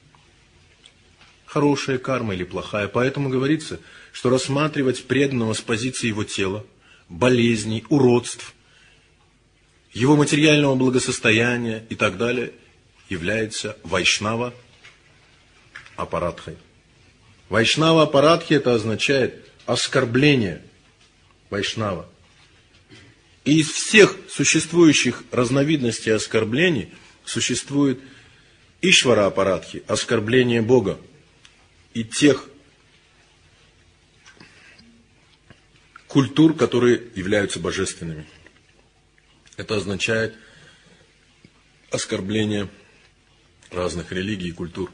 хорошая карма или плохая. Поэтому говорится, что рассматривать преданного с позиции его тела, болезней, уродств, его материального благосостояния и так далее является вайшнава апарадхой. Вайшнава апарадхи это означает оскорбление вайшнава. И из всех существующих разновидностей оскорблений существует ишвара апарадхи, оскорбление Бога и тех культур, которые являются божественными. Это означает оскорбление разных религий и культур.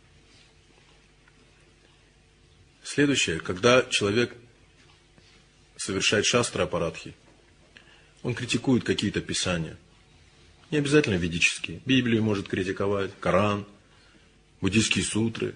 Следующее, когда человек совершает шастра апарадхи, он критикует какие-то писания. Не обязательно ведические. Библию может критиковать, Коран, буддийские сутры.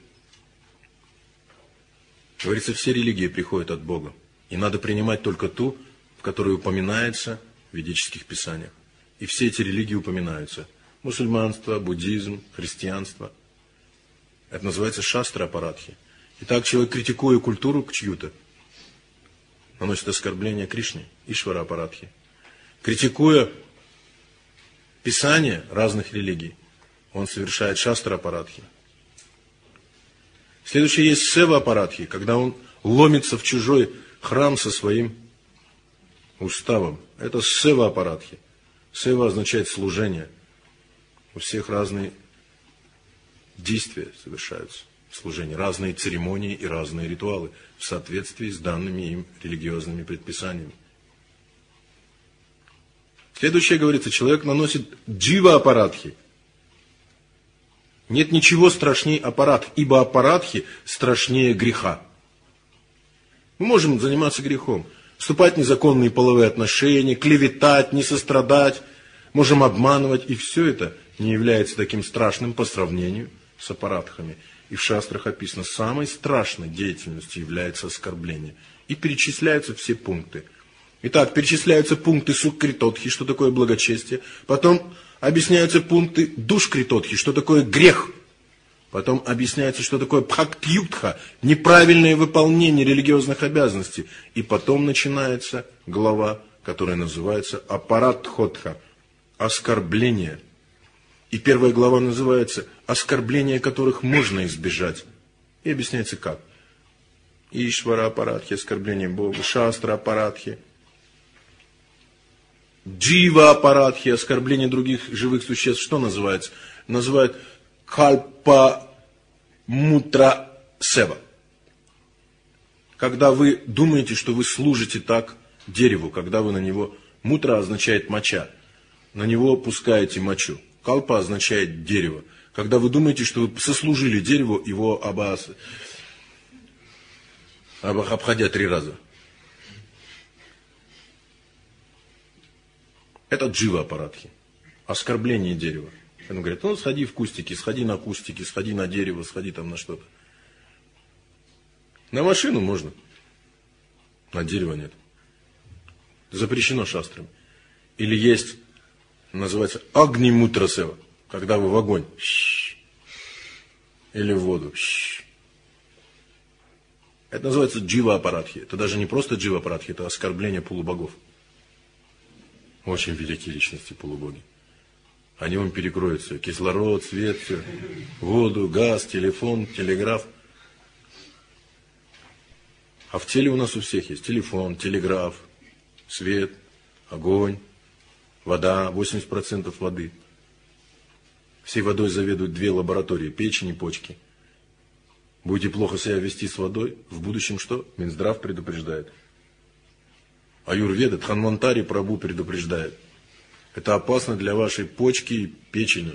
Говорится, все религии приходят от Бога. И надо принимать только ту, в которой упоминается в ведических писаниях. И все эти религии упоминаются. Мусульманство, буддизм, христианство. Это называется шастра апарадхи. Итак, человек, критикуя культуру чью-то, наносит оскорбление Кришне, ишвара апарадхи. Критикуя писания разных религий, он совершает шастра апарадхи. Следующее есть сева апарадхи, когда он ломится в чужой храм со своим уставом. Это сева апарадхи. Сева означает служение. У всех разные действия совершаются в служении, разные церемонии и разные ритуалы в соответствии с данными им религиозными предписаниями. Следующее говорится, человек наносит джива апарадхи. Нет ничего страшнее апарадх, ибо апарадхи страшнее греха. Мы можем заниматься грехом, вступать в незаконные половые отношения, клеветать, не сострадать, можем обманывать, и все это не является таким страшным по сравнению с апарадхами. И в шастрах описано, самой страшной деятельностью является оскорбление. И перечисляются все пункты. Итак, перечисляются пункты суккритотхи, что такое благочестие. Потом объясняются пункты душкритотхи, что такое грех. Потом объясняется, что такое бхактиютха, неправильное выполнение религиозных обязанностей. И потом начинается глава, которая называется апарадхотха, оскорбление. И первая глава называется оскорбления, которых можно избежать. И объясняется как. Ишвара апарадхи, оскорбление Бога, шастра апарадхи, джива апарадхи, оскорбление других живых существ, что называется? Называют кальпа мутра сева. Когда вы думаете, что вы служите так дереву, когда вы на него, мутра означает моча, на него пускаете мочу. Калпа означает дерево. Когда вы думаете, что вы сослужили дереву, его обходя 3 раза. Это джива апарадхи. Оскорбление дерева. Он говорит, ну сходи в кустики, сходи на кустики, сходи на дерево, сходи там на что-то. На машину можно. На дерево нет. Запрещено шастрами. Или есть, называется агни-мутра-сева, когда вы в огонь. Или в воду. Это называется джива апарадхи. Это даже не просто джива апарадхи, это оскорбление полубогов. Очень великие личности полубоги. Они вам перекроют все. Кислород, свет, все. Воду, газ, телефон, телеграф. А в теле у нас у всех есть телефон, телеграф, свет, огонь, вода, 80% воды. Всей водой заведуют 2 лаборатории, печень и почки. Будете плохо себя вести с водой, в будущем что? Минздрав предупреждает. Аюрведа, Дханвантари Прабху предупреждает. Это опасно для вашей почки и печени.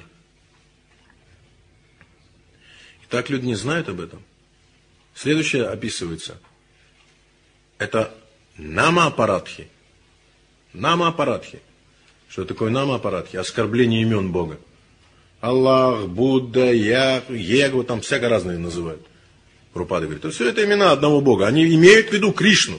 Итак, люди не знают об этом. Следующее описывается. Это нама-апарадхи. Нама-апарадхи. Что такое нама-апарадхи? Оскорбление имен Бога. Аллах, Будда, Егу, там всяко разные называют. Прабхупада говорит, все это имена одного Бога. Они имеют в виду Кришну.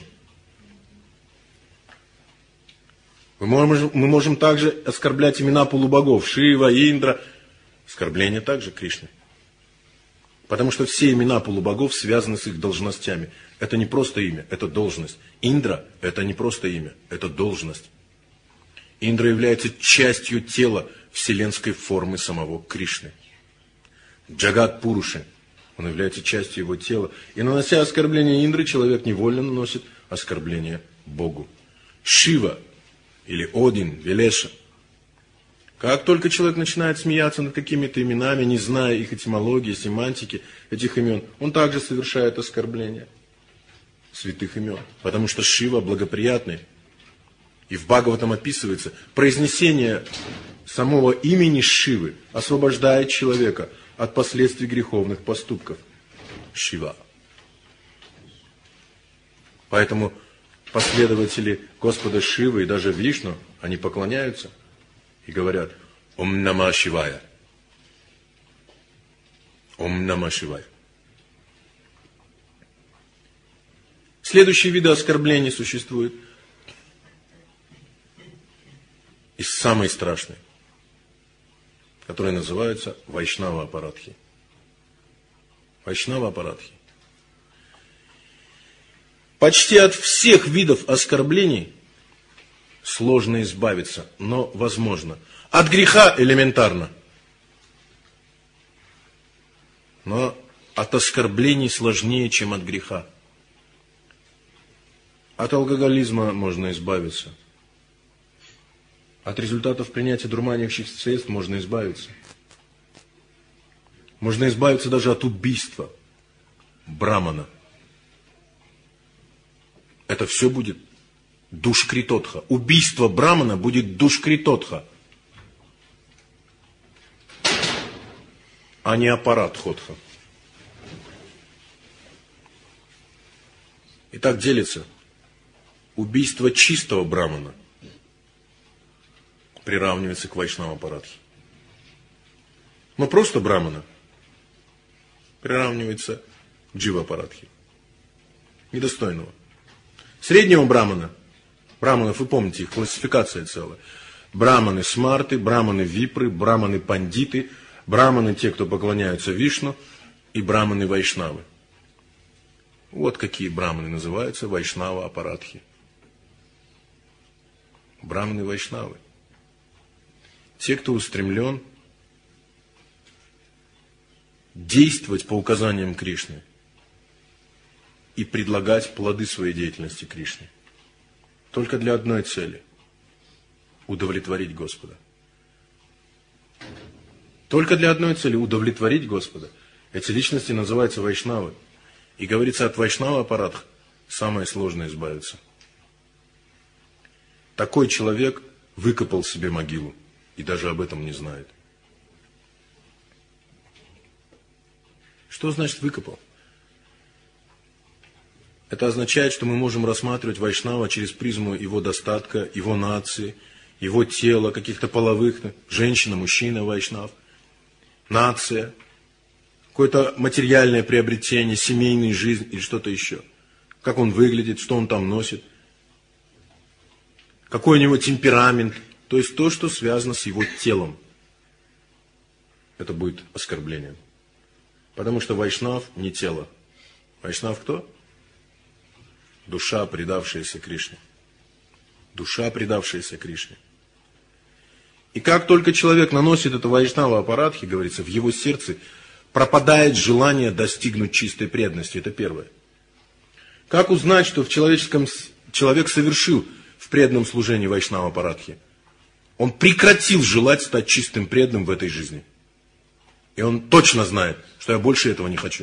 Мы можем также оскорблять имена полубогов. Шива, Индра. Оскорбление также Кришны. Потому что все имена полубогов связаны с их должностями. Это не просто имя, это должность. Индра – это не просто имя, это должность. Индра является частью тела вселенской формы самого Кришны. Джагат Пуруши, он является частью его тела. И нанося оскорбление Индры, человек невольно наносит оскорбление Богу. Шива или Один, Велеша. Как только человек начинает смеяться над какими-то именами, не зная их этимологии, семантики этих имен, он также совершает оскорбление святых имен. Потому что Шива благоприятный. И в Бхагаватам описывается, произнесение самого имени Шивы освобождает человека от последствий греховных поступков. Шива. Поэтому последователи Господа Шивы и даже Вишну, они поклоняются и говорят «Ом Нама Шивая». Ом Нама Шивая. Следующие виды оскорблений существуют. И самый страшный, который называется Вайшнава Апарадхи. Вайшнава Апарадхи. Почти от всех видов оскорблений сложно избавиться, но возможно. От греха элементарно. Но от оскорблений сложнее, чем от греха. От алкоголизма можно избавиться. От результатов принятия дурманящих средств можно избавиться. Можно избавиться даже от убийства брамана. Это все будет душкритотха. Убийство брамана будет душкритотха, а не апарадхотха. И так делится. Убийство чистого брамана приравнивается к Вайшнава Апарадхи. Но просто брамана приравнивается к Джива Апарадхи. Недостойного. Среднего брамана, браманов, вы помните, их классификация целая. Браманы смарты, браманы випры, браманы пандиты, браманы те, кто поклоняются Вишну, и браманы вайшнавы. Вот какие браманы называются Вайшнава Апарадхи. Браманы вайшнавы. Те, кто устремлен действовать по указаниям Кришны и предлагать плоды своей деятельности Кришне. Только для одной цели – удовлетворить Господа. Только для одной цели – удовлетворить Господа. Эти личности называются вайшнавы. И говорится, от Вайшнава Апарадх самое сложное избавиться. Такой человек выкопал себе могилу и даже об этом не знает. Что значит выкопал? Это означает, что мы можем рассматривать Вайшнава через призму его достатка, его нации, его тела, каких-то половых, женщина, мужчина, Вайшнав, нация, какое-то материальное приобретение, семейная жизнь или что-то еще. Как он выглядит, что он там носит, какой у него темперамент, то есть то, что связано с его телом. Это будет оскорблением. Потому что Вайшнав не тело. Вайшнав кто? Душа, предавшаяся Кришне. Душа, предавшаяся Кришне. И как только человек наносит это Вайшнава Апарадхи, говорится, в его сердце пропадает желание достигнуть чистой преданности. Это первое. Как узнать, что человек совершил в преданном служении Вайшнава Апарадхи? Он прекратил желать стать чистым преданным в этой жизни. И он точно знает, что я больше этого не хочу.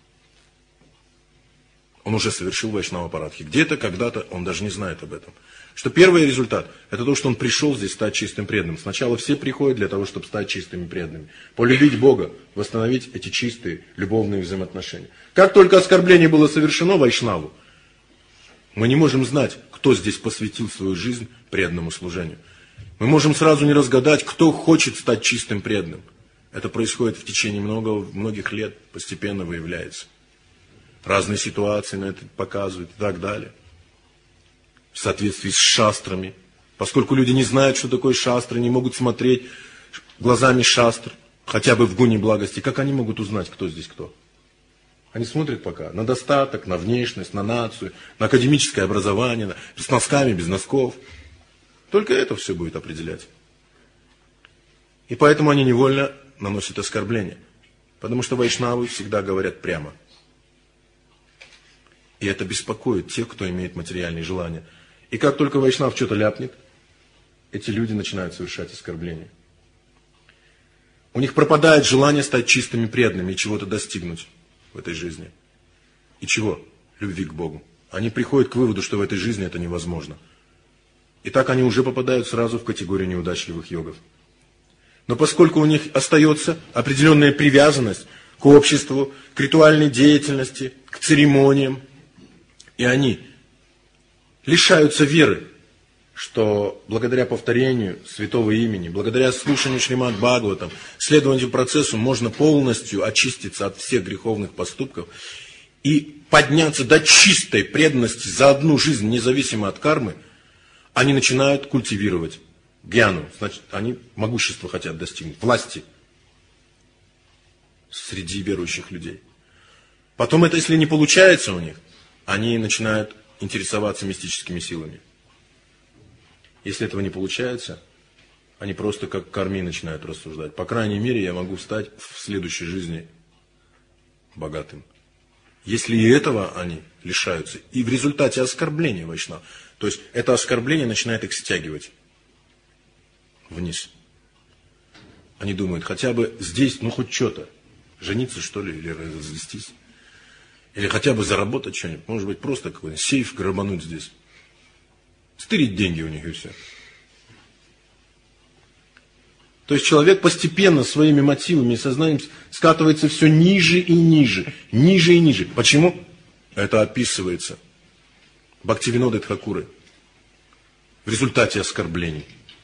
Он уже совершил Вайшнава Апарадхи. Где-то, когда-то, он даже не знает об этом. Что первый результат, это то, что он пришел здесь стать чистым преданным. Сначала все приходят для того, чтобы стать чистыми преданными. Полюбить Бога, восстановить эти чистые любовные взаимоотношения. Как только оскорбление было совершено Вайшнаву, мы не можем знать, кто здесь посвятил свою жизнь преданному служению. Мы можем сразу не разгадать, кто хочет стать чистым преданным. Это происходит в течение многих лет, постепенно выявляется. Разные ситуации на это показывают и так далее. В соответствии с шастрами. Поскольку люди не знают, что такое шастры, не могут смотреть глазами шастр, хотя бы в гуне благости, как они могут узнать, кто здесь кто? Они смотрят пока на достаток, на внешность, на нацию, на академическое образование, с носками, без носков. Только это все будет определять. И поэтому они невольно наносят оскорбления. Потому что вайшнавы всегда говорят прямо. И это беспокоит тех, кто имеет материальные желания. И как только вайшнав что-то ляпнет, эти люди начинают совершать оскорбления. У них пропадает желание стать чистыми преданными и чего-то достигнуть в этой жизни. И чего? Любви к Богу. Они приходят к выводу, что в этой жизни это невозможно. И так они уже попадают сразу в категорию неудачливых йогов. Но поскольку у них остается определенная привязанность к обществу, к ритуальной деятельности, к церемониям, и они лишаются веры, что благодаря повторению святого имени, благодаря слушанию Шримад Бхагаватам, следованию процессу можно полностью очиститься от всех греховных поступков и подняться до чистой преданности за одну жизнь, независимо от кармы, они начинают культивировать гьяну, значит, они могущество хотят достигнуть, власти среди верующих людей. Потом это, если не получается у них, они начинают интересоваться мистическими силами. Если этого не получается, они просто как карми начинают рассуждать. По крайней мере, я могу стать в следующей жизни богатым. Если и этого они лишаются, и в результате оскорбления вайшнав, то есть это оскорбление начинает их стягивать вниз. Они думают, хотя бы здесь, ну хоть что-то, жениться что ли, или развестись. Или хотя бы заработать что-нибудь. Может быть, просто какой-нибудь сейф грабануть здесь. Стырить деньги у них и все. То есть человек постепенно своими мотивами и сознанием скатывается все ниже и ниже. Ниже и ниже. Почему? Это описывается Бхактивинода Тхакурой в результате оскорблений.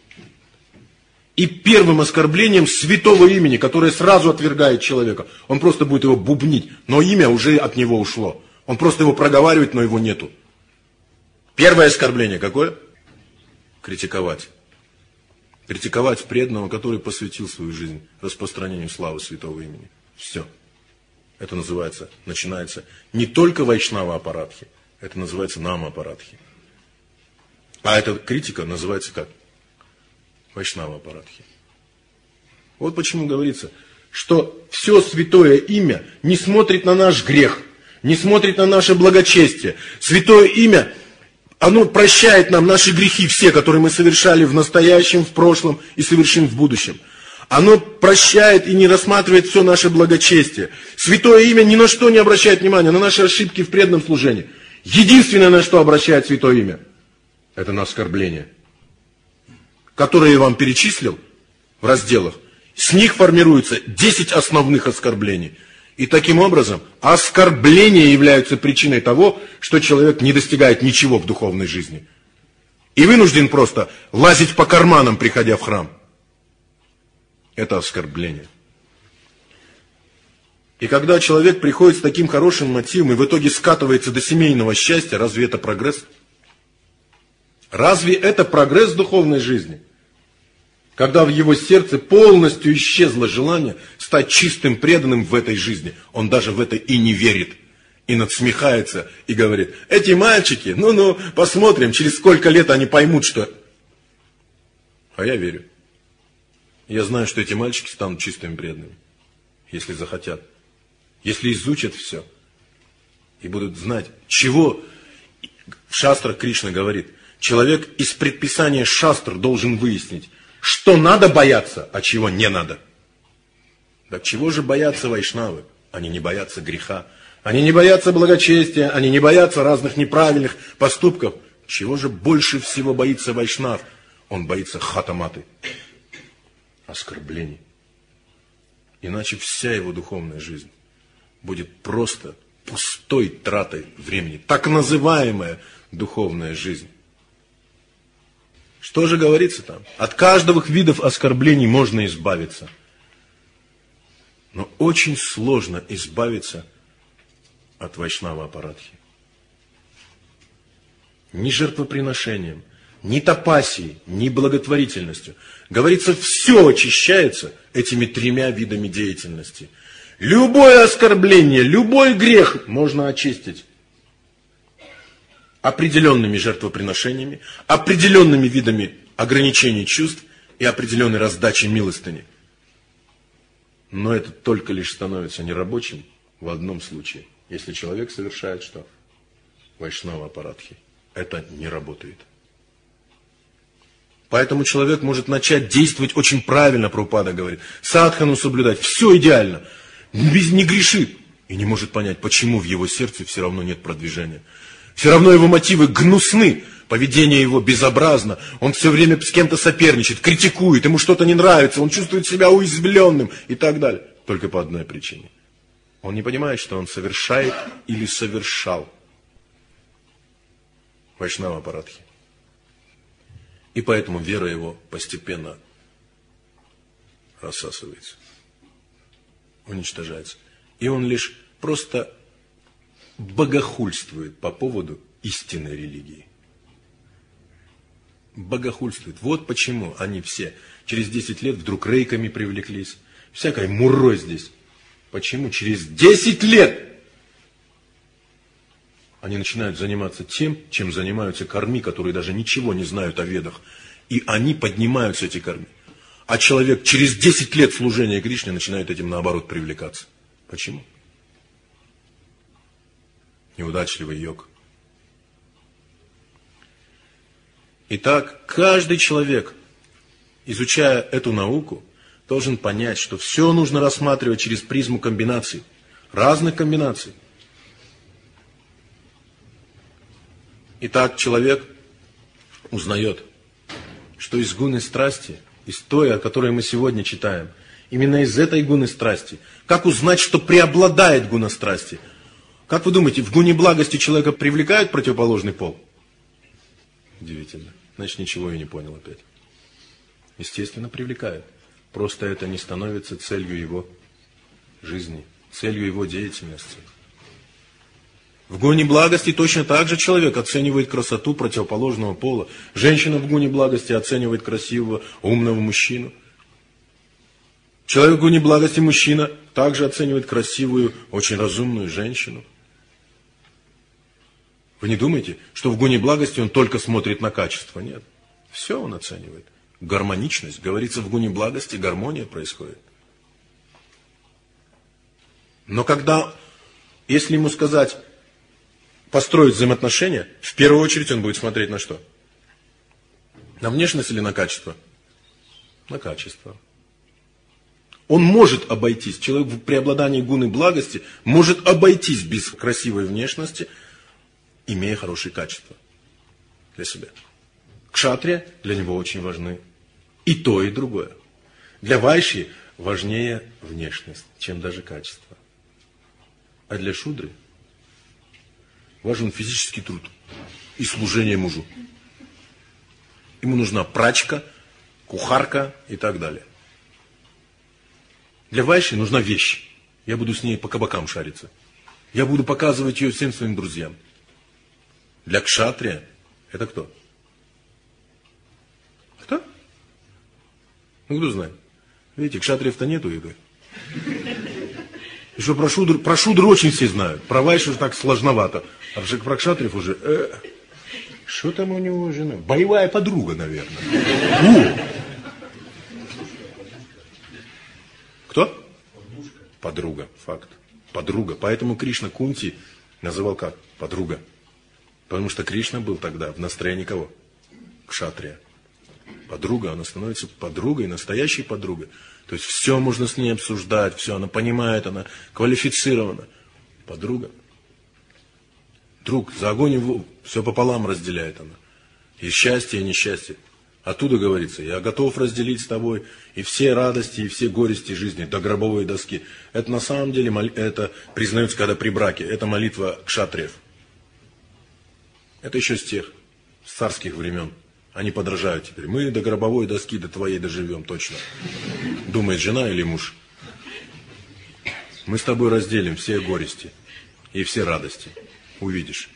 И первым оскорблением святого имени, которое сразу отвергает человека, он просто будет его бубнить, но имя уже от него ушло. Он просто его проговаривает, но его нету. Первое оскорбление какое? Критиковать. Критиковать преданного, который посвятил свою жизнь распространению славы святого имени. Все. Это называется, начинается не только вайшнава апарадхи, это называется нама апарадхи. А эта критика называется как? Вайшнава апарадхи. Вот почему говорится, что все святое имя не смотрит на наш грех, не смотрит на наше благочестие. Святое имя, оно прощает нам наши грехи все, которые мы совершали в настоящем, в прошлом и совершим в будущем. Оно прощает и не рассматривает все наше благочестие. Святое имя ни на что не обращает внимания, на наши ошибки в преданном служении. Единственное, на что обращает святое имя, это на оскорбление, которые я вам перечислил в разделах. С них формируется 10 основных оскорблений. И таким образом оскорбления являются причиной того, что человек не достигает ничего в духовной жизни. И вынужден просто лазить по карманам, приходя в храм. Это оскорбление. И когда человек приходит с таким хорошим мотивом и в итоге скатывается до семейного счастья, разве это прогресс? Разве это прогресс в духовной жизни? Когда в его сердце полностью исчезло желание стать чистым преданным в этой жизни. Он даже в это и не верит. И надсмехается и говорит, эти мальчики, ну, посмотрим, через сколько лет они поймут, что... А я верю. Я знаю, что эти мальчики станут чистыми преданными, если захотят. Если изучат все. И будут знать, чего в шастрах Кришна говорит. Человек из предписания шастр должен выяснить, что надо бояться, а чего не надо. Так чего же боятся вайшнавы? Они не боятся греха. Они не боятся благочестия. Они не боятся разных неправильных поступков. Чего же больше всего боится вайшнав? Он боится хатаматы. Оскорблений. Иначе вся его духовная жизнь будет просто пустой тратой времени. Так называемая духовная жизнь. Что же говорится там? От каждого видов оскорблений можно избавиться. Но очень сложно избавиться от вайшнава апарадхи. Ни жертвоприношением, ни тапасией, ни благотворительностью. Говорится, все очищается этими 3 видами деятельности. Любое оскорбление, любой грех можно очистить определенными жертвоприношениями, определенными видами ограничений чувств и определенной раздачей милостыни. Но это только лишь становится нерабочим в одном случае. Если человек совершает что? Вайшнава апарадхи. Это не работает. Поэтому человек может начать действовать очень правильно, Прабхупада говорит. Садхану соблюдать, все идеально. Не грешит. И не может понять, почему в его сердце все равно нет продвижения. Все равно его мотивы гнусны. Поведение его безобразно. Он все время с кем-то соперничает, критикует, ему что-то не нравится, он чувствует себя уязвленным и так далее. Только по одной причине. Он не понимает, что он совершает или совершал Вайшнава апарадхи. И поэтому вера его постепенно рассасывается, уничтожается. И он лишь просто богохульствует по поводу истинной религии. Богохульствует. Вот почему они все через 10 лет вдруг рейками привлеклись. Всякой мурой здесь. Почему? Через 10 лет они начинают заниматься тем, чем занимаются карми, которые даже ничего не знают о ведах. И они поднимаются, эти карми. А человек через 10 лет служения Кришне начинает этим наоборот привлекаться. Почему? Неудачливый йог. Итак, каждый человек, изучая эту науку, должен понять, что все нужно рассматривать через призму комбинаций, разных комбинаций. Итак, человек узнает, что из гуны страсти, из той, о которой мы сегодня читаем, именно из этой гуны страсти, как узнать, что преобладает гуна страсти? Как вы думаете, в гуне благости человека привлекают противоположный пол? Удивительно. Значит, ничего я не понял опять. Естественно, привлекают. Просто это не становится целью его жизни, целью его деятельности. В гуне благости точно так же человек оценивает красоту противоположного пола. Женщина в гуне благости оценивает красивого, умного мужчину. Человек в гуне благости, мужчина, также оценивает красивую, очень разумную женщину. Вы не думаете, что в гуне благости он только смотрит на качество? Нет. Все он оценивает. Гармоничность. Говорится, в гуне благости гармония происходит. Но когда, если ему сказать, построить взаимоотношения, в первую очередь он будет смотреть на что? На внешность или на качество? На качество. Он может обойтись, человек в преобладании гуны благости может обойтись без красивой внешности, имея хорошие качества для себя. Кшатрия для него очень важны. И то, и другое. Для вайши важнее внешность, чем даже качество. А для шудры важен физический труд и служение мужу. Ему нужна прачка, кухарка и так далее. Для вайши нужна вещь. Я буду с ней по кабакам шариться. Я буду показывать ее всем своим друзьям. Для кшатрия это кто? Кто? Ну, кто знает? Видите, кшатриев-то нету еды. И что про шудры очень все знают. Про вайшу так сложновато. А про кшатриев уже... Что там у него жена? Боевая подруга, наверное. Кто? Подруга, факт. Подруга. Поэтому Кришна Кунти называл как? Подруга. Потому что Кришна был тогда в настроении кого? Кшатрия. Подруга, она становится подругой, настоящей подругой. То есть все можно с ней обсуждать, все, она понимает, она квалифицирована. Подруга. Друг, за огонь и воду, все пополам разделяет она. И счастье, и несчастье. Оттуда говорится, я готов разделить с тобой и все радости, и все горести жизни до гробовой доски. Это на самом деле, это признаются, когда при браке, это молитва кшатриев. Это еще с тех, с царских времен. Они подражают теперь. Мы до гробовой доски, до твоей доживем, точно. Думает жена или муж. Мы с тобой разделим все горести и все радости. Увидишь.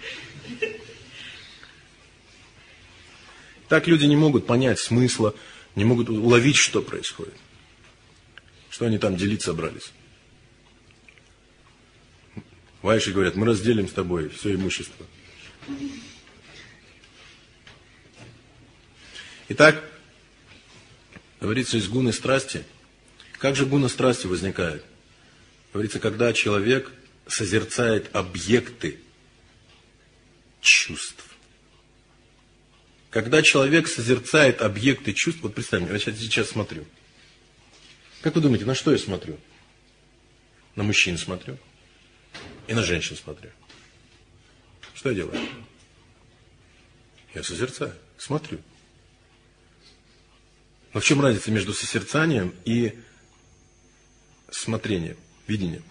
Так люди не могут понять смысла, не могут уловить, что происходит. Что они там делить собрались. Вайши говорят, мы разделим с тобой все имущество. Итак, говорится, из гуны страсти. Как же гуна страсти возникает? Говорится, когда человек созерцает объекты чувств. Когда человек созерцает объекты чувств, вот представьте, я сейчас смотрю. Как вы думаете, на что я смотрю? На мужчин смотрю и на женщин смотрю. Что я делаю? Я созерцаю, смотрю. Но в чем разница между созерцанием и смотрением, видением?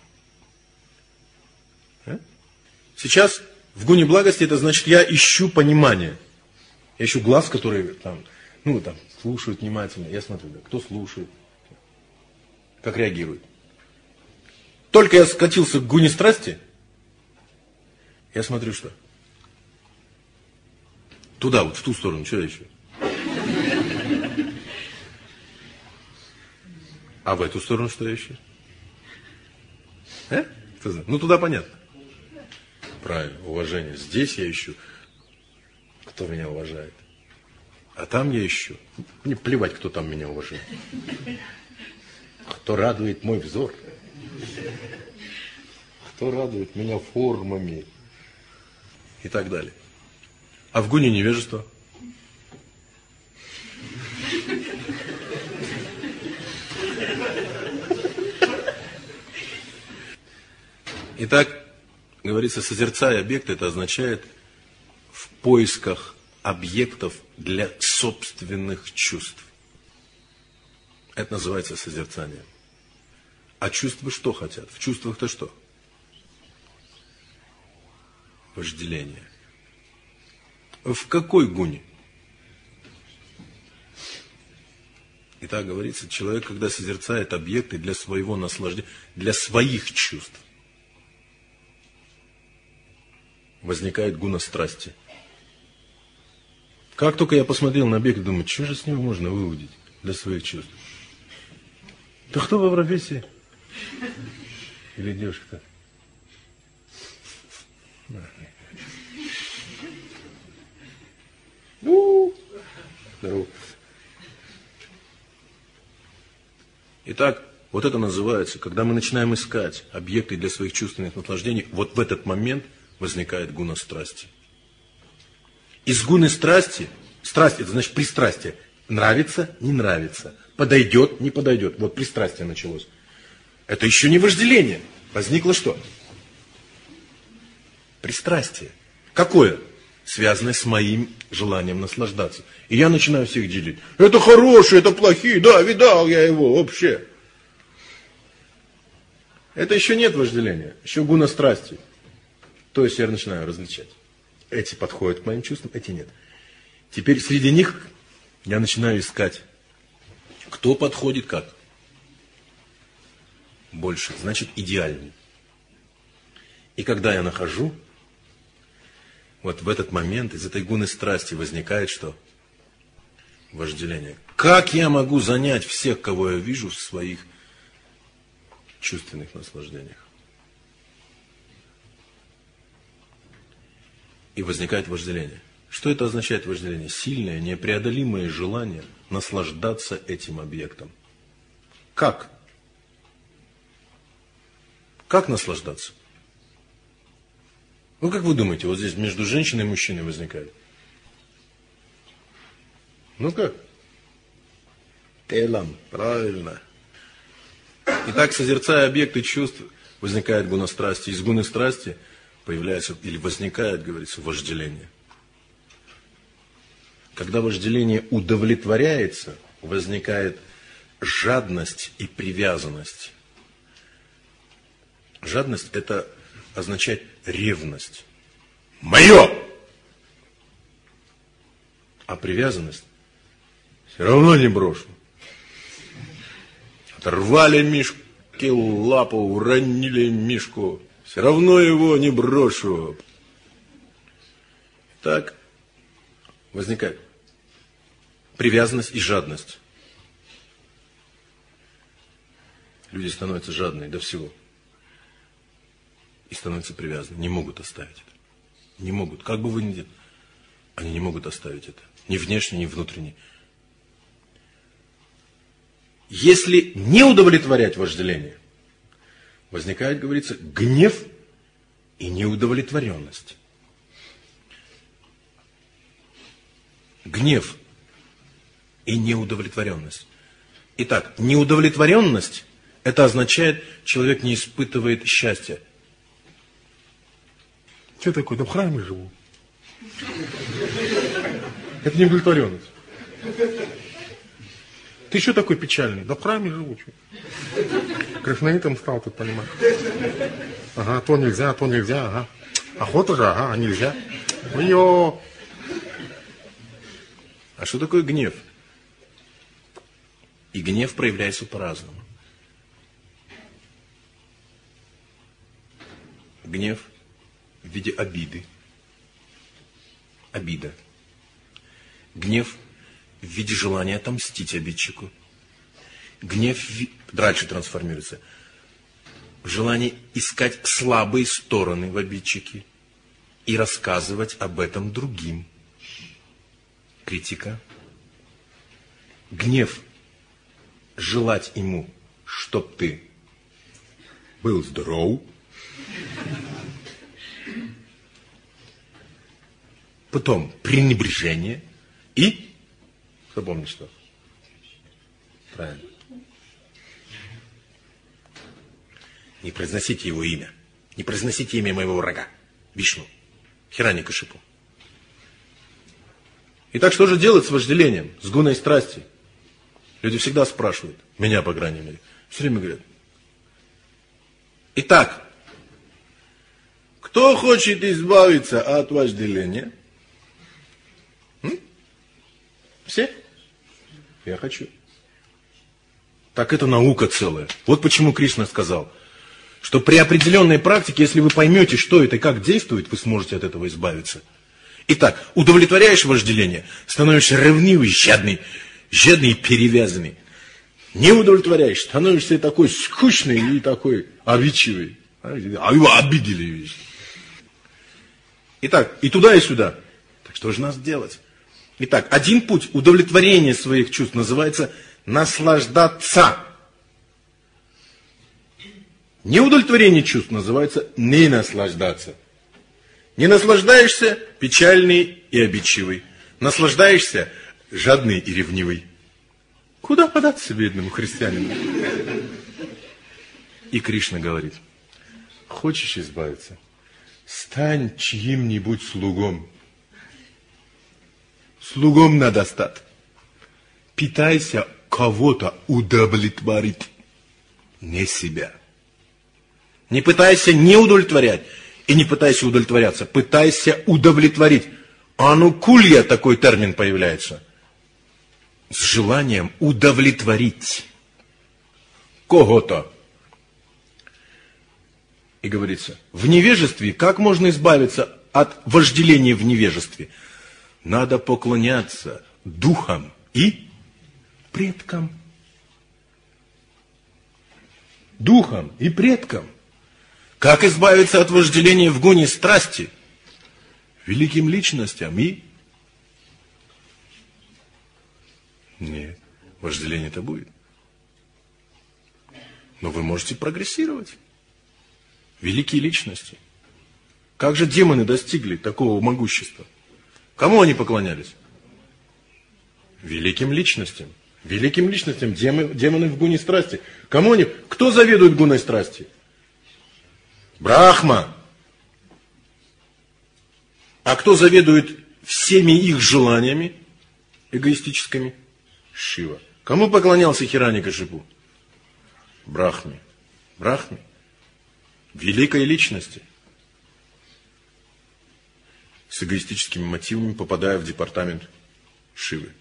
Сейчас в гуне благости это значит, я ищу понимание. Я ищу глаз, которые там слушают внимательно. Я смотрю, да, кто слушает, как реагирует. Только я скатился к гуне страсти, я смотрю что? Туда, вот в ту сторону, что я ищу? А в эту сторону что я ищу? Кто знает? Ну, туда понятно. Правильно, уважение. Здесь я ищу, кто меня уважает. А там я ищу. Мне плевать, кто там меня уважает. Кто радует мой взор. Кто радует меня формами. И так далее. А в гуне невежество? Итак, говорится, созерцая объект, это означает в поисках объектов для собственных чувств. Это называется созерцание. А чувства что хотят? В чувствах-то что? Вожделение. В какой гуне? Итак, говорится, человек, когда созерцает объекты для своего наслаждения, для своих чувств, возникает гуна страсти. Как только я посмотрел на объект, думаю, что же с него можно выудить для своих чувств? Да кто во профессии? Или девушка-то? Здорово. Итак, вот это называется, когда мы начинаем искать объекты для своих чувственных наслаждений, вот в этот момент возникает гуна страсти. Из гуны страсти, страсть это значит пристрастие, нравится, не нравится, подойдет, не подойдет. Вот пристрастие началось. Это еще не вожделение. Возникло что? Пристрастие. Какое? Связанное с моим желанием наслаждаться. И я начинаю всех делить. Это хорошие, это плохие, да, видал я его вообще. Это еще нет вожделения, еще гуна страсти. То есть я начинаю различать. Эти подходят к моим чувствам, эти нет. Теперь среди них я начинаю искать, кто подходит как. Больше, значит идеальный. И когда я нахожу, вот в этот момент из этой гуны страсти возникает что? Вожделение. Как я могу занять всех, кого я вижу, в своих чувственных наслаждениях? И возникает вожделение. Что это означает вожделение? Сильное, непреодолимое желание наслаждаться этим объектом. Как? Как наслаждаться? Ну, как вы думаете, вот здесь между женщиной и мужчиной возникает? Ну как? Телом, правильно. Итак, созерцая объекты чувств, возникает гуна страсти. Из гуны страсти появляется или возникает, говорится, вожделение. Когда вожделение удовлетворяется, возникает жадность и привязанность. Жадность – это означает ревность. Мое! А привязанность все равно не брошу. Оторвали Мишке лапу, уронили Мишку. Все равно его не брошу. Так возникает привязанность и жадность. Люди становятся жадные до всего. и становятся привязаны. Не могут оставить это. Не могут. Как бы вы ни делали, они не могут оставить это. Ни внешне, ни внутренне. Если не удовлетворять вожделение, возникает, говорится, гнев и неудовлетворенность. Гнев и неудовлетворенность. Итак, неудовлетворенность, это означает, человек не испытывает счастья. Что такое? Да в храме живу. Это неудовлетворенность. Ты что такой печальный? Да в храме живу. Кришнаитом стал, тут понимаешь. Ага, то нельзя, ага. Охота же, ага, а нельзя. Ой-ё. А что такое гнев? И гнев проявляется по-разному. Гнев в виде обиды. Обида. Гнев в виде желания отомстить обидчику. Гнев дальше трансформируется. Желание искать слабые стороны в обидчике и рассказывать об этом другим. Критика. Гнев. Желать ему, чтоб ты был здоров. Потом пренебрежение и, кто помнит что? Правильно. Не произносите его имя. Не произносите имя моего врага. Вишну. Хираньякашипу. Итак, что же делать с вожделением, с гуной страсти? Люди всегда спрашивают, меня, по крайней мере, все время говорят. Итак, кто хочет избавиться от вожделения? Все? Я хочу. Так это наука целая. Вот почему Кришна сказал, что при определенной практике, если вы поймете, что это и как действует, вы сможете от этого избавиться. Итак, удовлетворяешь вожделение, становишься ревнивый, жадный и перевязанный. Не удовлетворяешь, становишься такой скучный и такой обидчивый. А его обидели, видишь. Итак, и туда, и сюда. Так что же нас делать? Итак, один путь удовлетворения своих чувств называется наслаждаться. Неудовлетворение чувств называется не наслаждаться. Не наслаждаешься – печальный и обидчивый. Наслаждаешься – жадный и ревнивый. Куда податься бедному христианину? И Кришна говорит, хочешь избавиться? Стань чьим-нибудь слугом. Слугом надо стать. Питайся кого-то удовлетворить, не себя. Не пытайся не удовлетворять и не пытайся удовлетворяться. Пытайся удовлетворить. Анукулья, такой термин появляется. С желанием удовлетворить кого-то. И говорится, в невежестве, как можно избавиться от вожделения в невежестве? Надо поклоняться духам и предкам. Духам и предкам. Как избавиться от вожделения в гуне страсти? Великим личностям и... Нет, вожделение-то будет. Но вы можете прогрессировать. Великие личности. Как же демоны достигли такого могущества? Кому они поклонялись? Великим личностям. Великим личностям, демоны в гуне страсти. Кому они? Кто заведует гуной страсти? Брахма. А кто заведует всеми их желаниями эгоистическими? Шива. Кому поклонялся Хираньякашипу? Брахме. Брахме. Великой личности. С эгоистическими мотивами, попадая в департамент Шивы.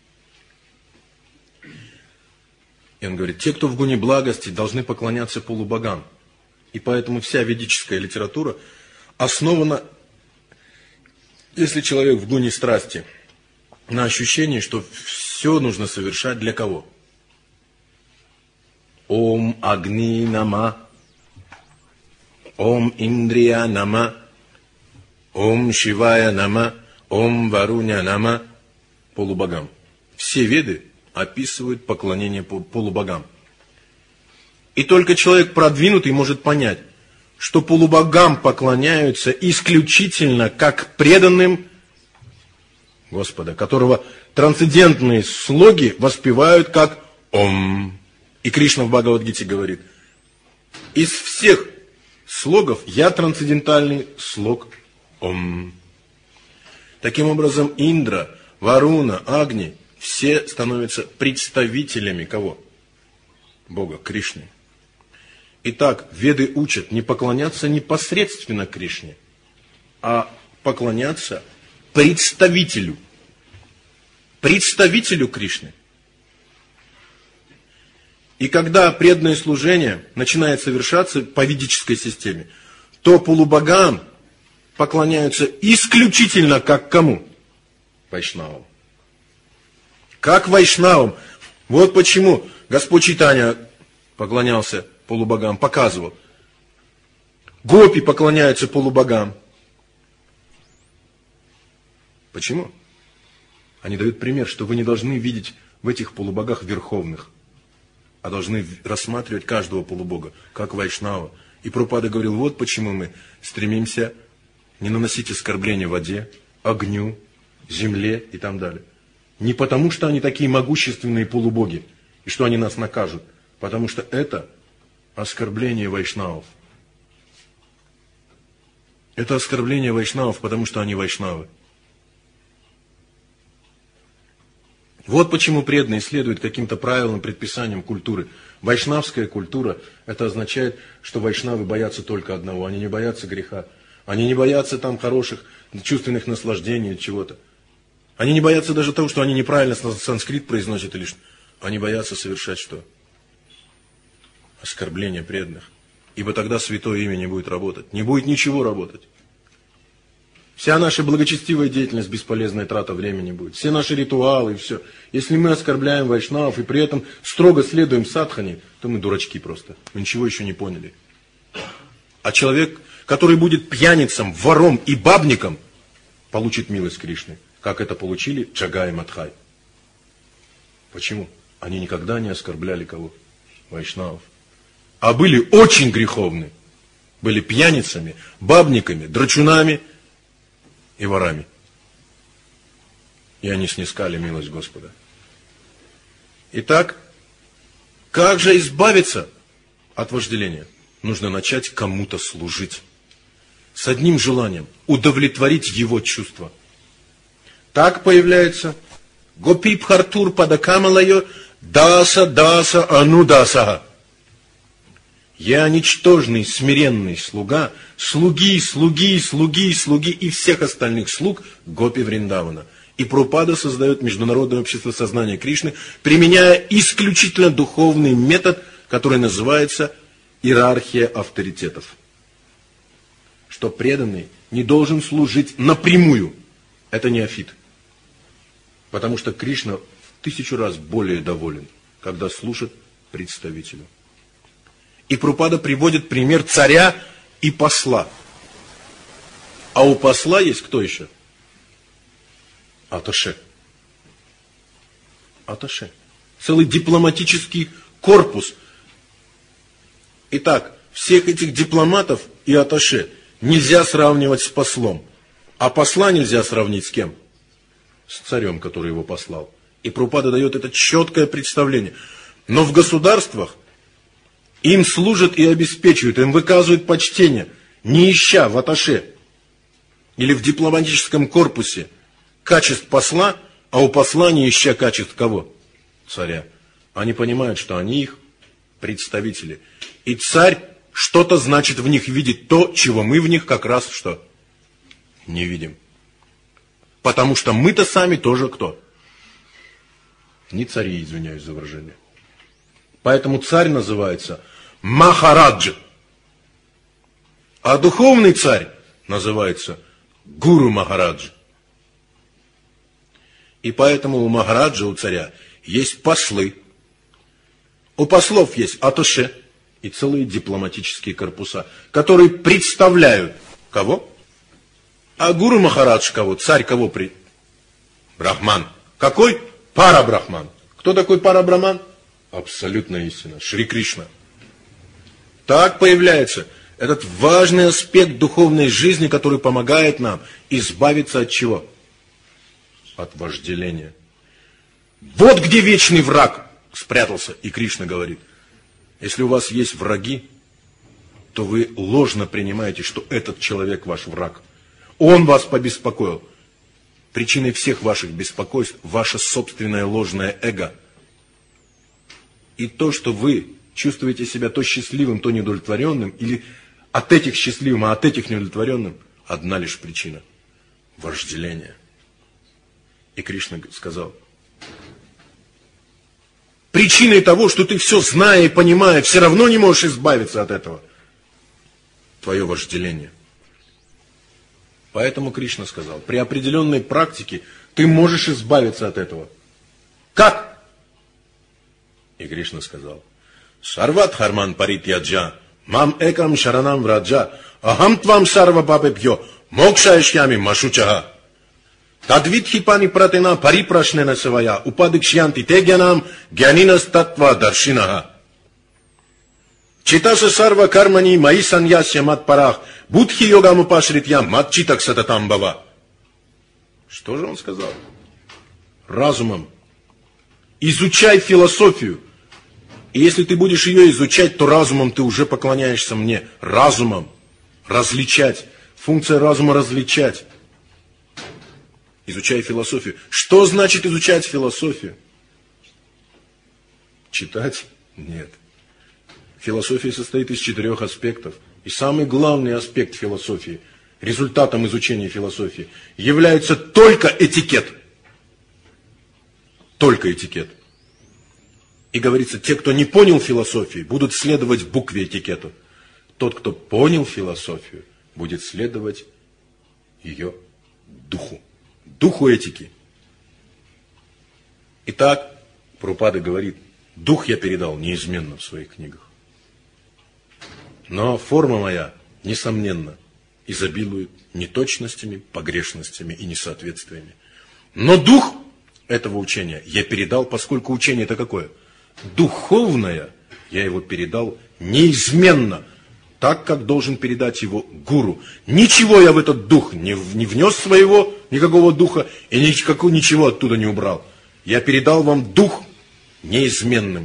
И он говорит, те, кто в гуне благости, должны поклоняться полубогам. И поэтому вся ведическая литература основана, если человек в гуне страсти, на ощущении, что все нужно совершать для кого? Ом Агни Нама. Ом Индрия Нама, Ом Шивая Нама, Ом Варуня Нама, полубогам. Все веды описывают поклонение полубогам. И только человек продвинутый может понять, что полубогам поклоняются исключительно как преданным Господа, которого трансцендентные слоги воспевают как Ом. И Кришна в Бхагавад-гите говорит: из всех слогов я трансцендентальный слог Ом. Таким образом, Индра, Варуна, Агни все становятся представителями кого? Бога, Кришны. Итак, веды учат не поклоняться непосредственно Кришне, а поклоняться представителю Кришны. И когда преданное служение начинает совершаться по ведической системе, то полубогам поклоняются исключительно как кому? Вайшнавам. Как вайшнавам. Вот почему Господь Чайтанья поклонялся полубогам, показывал. Гопи поклоняются полубогам. Почему? Они дают пример, что вы не должны видеть в этих полубогах верховных, а должны рассматривать каждого полубога, как вайшнава. И Прабхупада говорил: вот почему мы стремимся не наносить оскорбления воде, огню, земле и так далее. Не потому, что они такие могущественные полубоги, и что они нас накажут, потому что это оскорбление вайшнавов. Это оскорбление вайшнавов, потому что они вайшнавы. Вот почему преданные следуют каким-то правилам, предписаниям культуры. Вайшнавская культура, это означает, что вайшнавы боятся только одного. Они не боятся греха. Они не боятся там хороших чувственных наслаждений или чего-то. Они не боятся даже того, что они неправильно санскрит произносят или что. Они боятся совершать что? Оскорбление преданных. Ибо тогда святое имя не будет работать. Не будет ничего работать. Вся наша благочестивая деятельность, бесполезная трата времени будет. Все наши ритуалы и все. Если мы оскорбляем вайшнавов и при этом строго следуем садхане, то мы дурачки просто. Мы ничего еще не поняли. А человек, который будет пьяницем, вором и бабником, получит милость Кришны. Как это получили Джагай и Мадхай. Почему? Они никогда не оскорбляли кого? Вайшнавов. А были очень греховны. Были пьяницами, бабниками, драчунами и ворами. И они снискали милость Господа. Итак, как же избавиться от вожделения? Нужно начать кому-то служить. С одним желанием – удовлетворить его чувства. Так появляется Гопи Бхартур Падакамалайо Даса Даса Анудасага. Я ничтожный, смиренный слуга, слуги и всех остальных слуг Гопи Вриндавана. И Прабхупада создает Международное общество сознания Кришны, применяя исключительно духовный метод, который называется иерархия авторитетов. Что преданный не должен служить напрямую. Это неофит. Потому что Кришна в 1000 раз более доволен, когда служит представителю. И Прабхупада приводит пример царя и посла. А у посла есть кто еще? Аташе. Аташе. Целый дипломатический корпус. Итак, всех этих дипломатов и аташе нельзя сравнивать с послом. А посла нельзя сравнить с кем? С царем, который его послал. И Прабхупада дает это четкое представление. Но в государствах им служат и обеспечивают, им выказывают почтение, не ища в аташе или в дипломатическом корпусе качеств посла, а у посла не ища качеств кого? Царя. Они понимают, что они их представители. И царь что-то, значит, в них видит то, чего мы в них как раз что? Не видим. Потому что мы-то сами тоже кто? Не цари, извиняюсь за выражение. Поэтому царь называется Махараджа. А духовный царь называется Гуру Махараджа. И поэтому у Махараджа, у царя, есть послы. У послов есть аташе, и целые дипломатические корпуса, которые представляют кого? А Гуру Махарадж кого? Царь кого? Брахман. Какой? Парабрахман. Кто такой Парабрахман? Абсолютная истина. Шри Кришна. Так появляется этот важный аспект духовной жизни, который помогает нам избавиться от чего? От вожделения. Вот где вечный враг спрятался. И Кришна говорит, если у вас есть враги, то вы ложно принимаете, что этот человек ваш враг. Он вас побеспокоил. Причиной всех ваших беспокойств ваше собственное ложное эго. И то, что вы чувствуете себя то счастливым, то неудовлетворенным, или от этих счастливым, а от этих неудовлетворенным, одна лишь причина – вожделение. И Кришна сказал, причиной того, что ты все зная и понимая, все равно не можешь избавиться от этого, твое вожделение. Поэтому Кришна сказал, при определенной практике ты можешь избавиться от этого. Как? И Кришна сказал, Сарват харман паритьяджа, мам экам шаранам враджа, ахам твам сарва папепьё, мокшаешьями машучаха. Тадвитхи пани пратена парипрашнена савая, упадыкшьянти тегянам, гянинас татва даршинаха. Читаса сарва кармани маи саньясья мат парах, будхи йогаму пашритья мат читак сататам бава. Что же он сказал? Разумом. Изучай философию. И если ты будешь ее изучать, то разумом ты уже поклоняешься мне. Разумом. Различать. Функция разума различать. Изучай философию. Что значит изучать философию? Читать? Нет. Философия состоит из 4 аспектов. И самый главный аспект философии, результатом изучения философии, является только этикет. Только этикет. И говорится, те, кто не понял философии, будут следовать букве этикета. Тот, кто понял философию, будет следовать ее духу. Духу этики. Итак, Прабхупада говорит, дух я передал неизменно в своих книгах. Но форма моя, несомненно, изобилует неточностями, погрешностями и несоответствиями. Но дух этого учения я передал, поскольку учение это какое? Духовное, я его передал неизменно, так, как должен передать его гуру. Ничего я в этот дух не внес своего, никакого духа, и ничего оттуда не убрал. Я передал вам дух неизменным.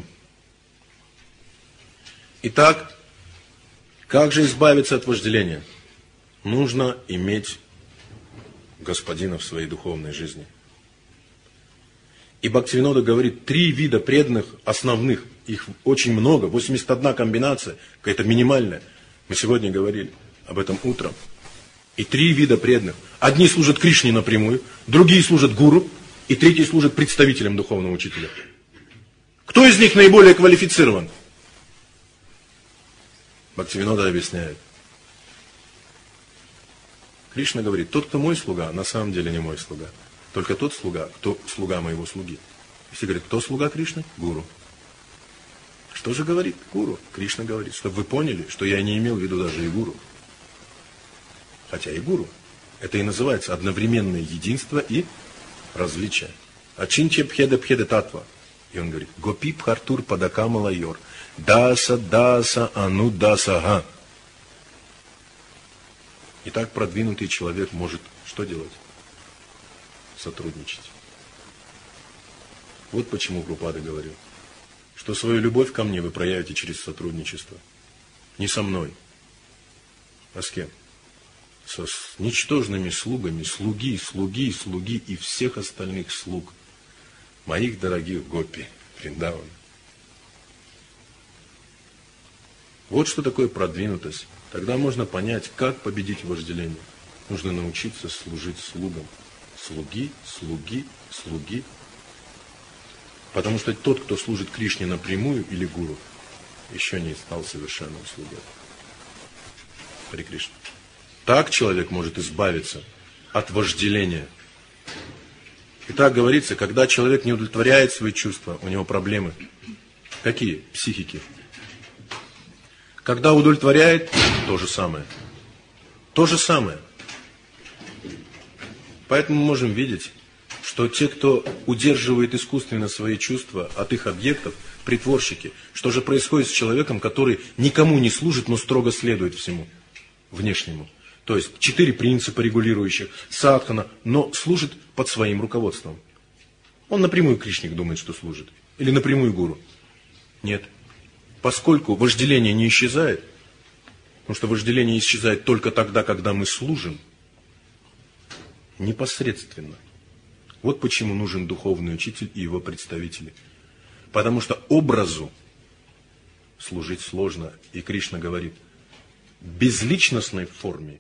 Итак, как же избавиться от вожделения? Нужно иметь Господина в своей духовной жизни. И Бхактивинода говорит, 3 вида преданных основных, их очень много, 81 комбинация, какая-то минимальная. Мы сегодня говорили об этом утром. И 3 вида преданных. Одни служат Кришне напрямую, другие служат гуру, и третий служит представителям духовного учителя. Кто из них наиболее квалифицирован? Бхактивинода объясняет. Кришна говорит, тот, кто мой слуга, на самом деле не мой слуга. Только тот слуга, кто слуга моего слуги. Все говорят, кто слуга Кришны? Гуру. Что же говорит гуру? Кришна говорит, чтобы вы поняли, что я не имел в виду даже и гуру. Хотя и гуру. Это и называется одновременное единство и различие. Ачинче пхеда пхеда татва. И он говорит, гопи пхартур падакама лайор. Даса даса ану даса га. И так продвинутый человек может что делать? Сотрудничать. Вот почему Прабхупада говорил, что свою любовь ко мне вы проявите через сотрудничество. Не со мной, а с кем? Со ничтожными слугами, слуги и всех остальных слуг, моих дорогих гопи, Вриндавана. Вот что такое продвинутость. Тогда можно понять, как победить вожделение. Нужно научиться служить слугам. Слуги. Потому что тот, кто служит Кришне напрямую или гуру, еще не стал совершенным слугой. Харе Кришна. Так человек может избавиться от вожделения. Итак, говорится, когда человек не удовлетворяет свои чувства, у него проблемы. Какие? Психики. Когда удовлетворяет, то же самое. То же самое. Поэтому мы можем видеть, что те, кто удерживает искусственно свои чувства от их объектов, притворщики, что же происходит с человеком, который никому не служит, но строго следует всему внешнему. То есть 4 принципа регулирующих, садхана, но служит под своим руководством. Он напрямую Кришне думает, что служит. Или напрямую гуру. Нет. Поскольку вожделение не исчезает, потому что вожделение исчезает только тогда, когда мы служим, непосредственно. Вот почему нужен духовный учитель и его представители. Потому что образу служить сложно. И Кришна говорит, в безличностной форме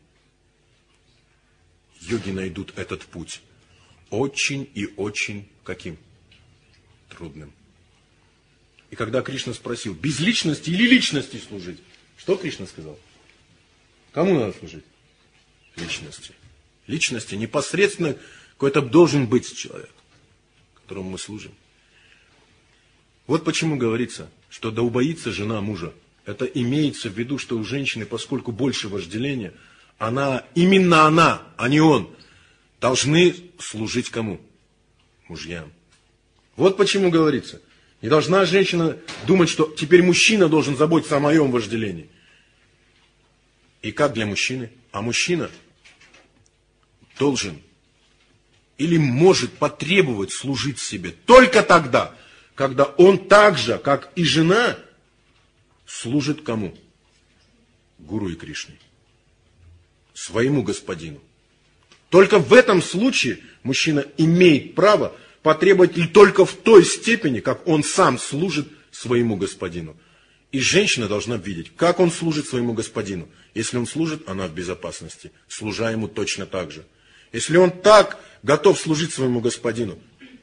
йоги найдут этот путь. Очень и очень каким? Трудным. И когда Кришна спросил, без личности или личности служить? Что Кришна сказал? Кому надо служить? Личности. Личности непосредственно какой-то должен быть человек, которому мы служим. Вот почему говорится, что да убоится жена мужа. Это имеется в виду, что у женщины, поскольку больше вожделения, именно она, а не он, должны служить кому? Мужьям. Вот почему говорится. Не должна женщина думать, что теперь мужчина должен заботиться о моем вожделении. И как для мужчины? А мужчина должен или может потребовать служить себе только тогда, когда он так же, как и жена, служит кому? Гуру и Кришне. Своему господину. Только в этом случае мужчина имеет право потребовать и только в той степени, как он сам служит своему господину. И женщина должна видеть, как он служит своему господину. Если он служит, она в безопасности, служа ему точно так же. Если он так готов служить своему господину.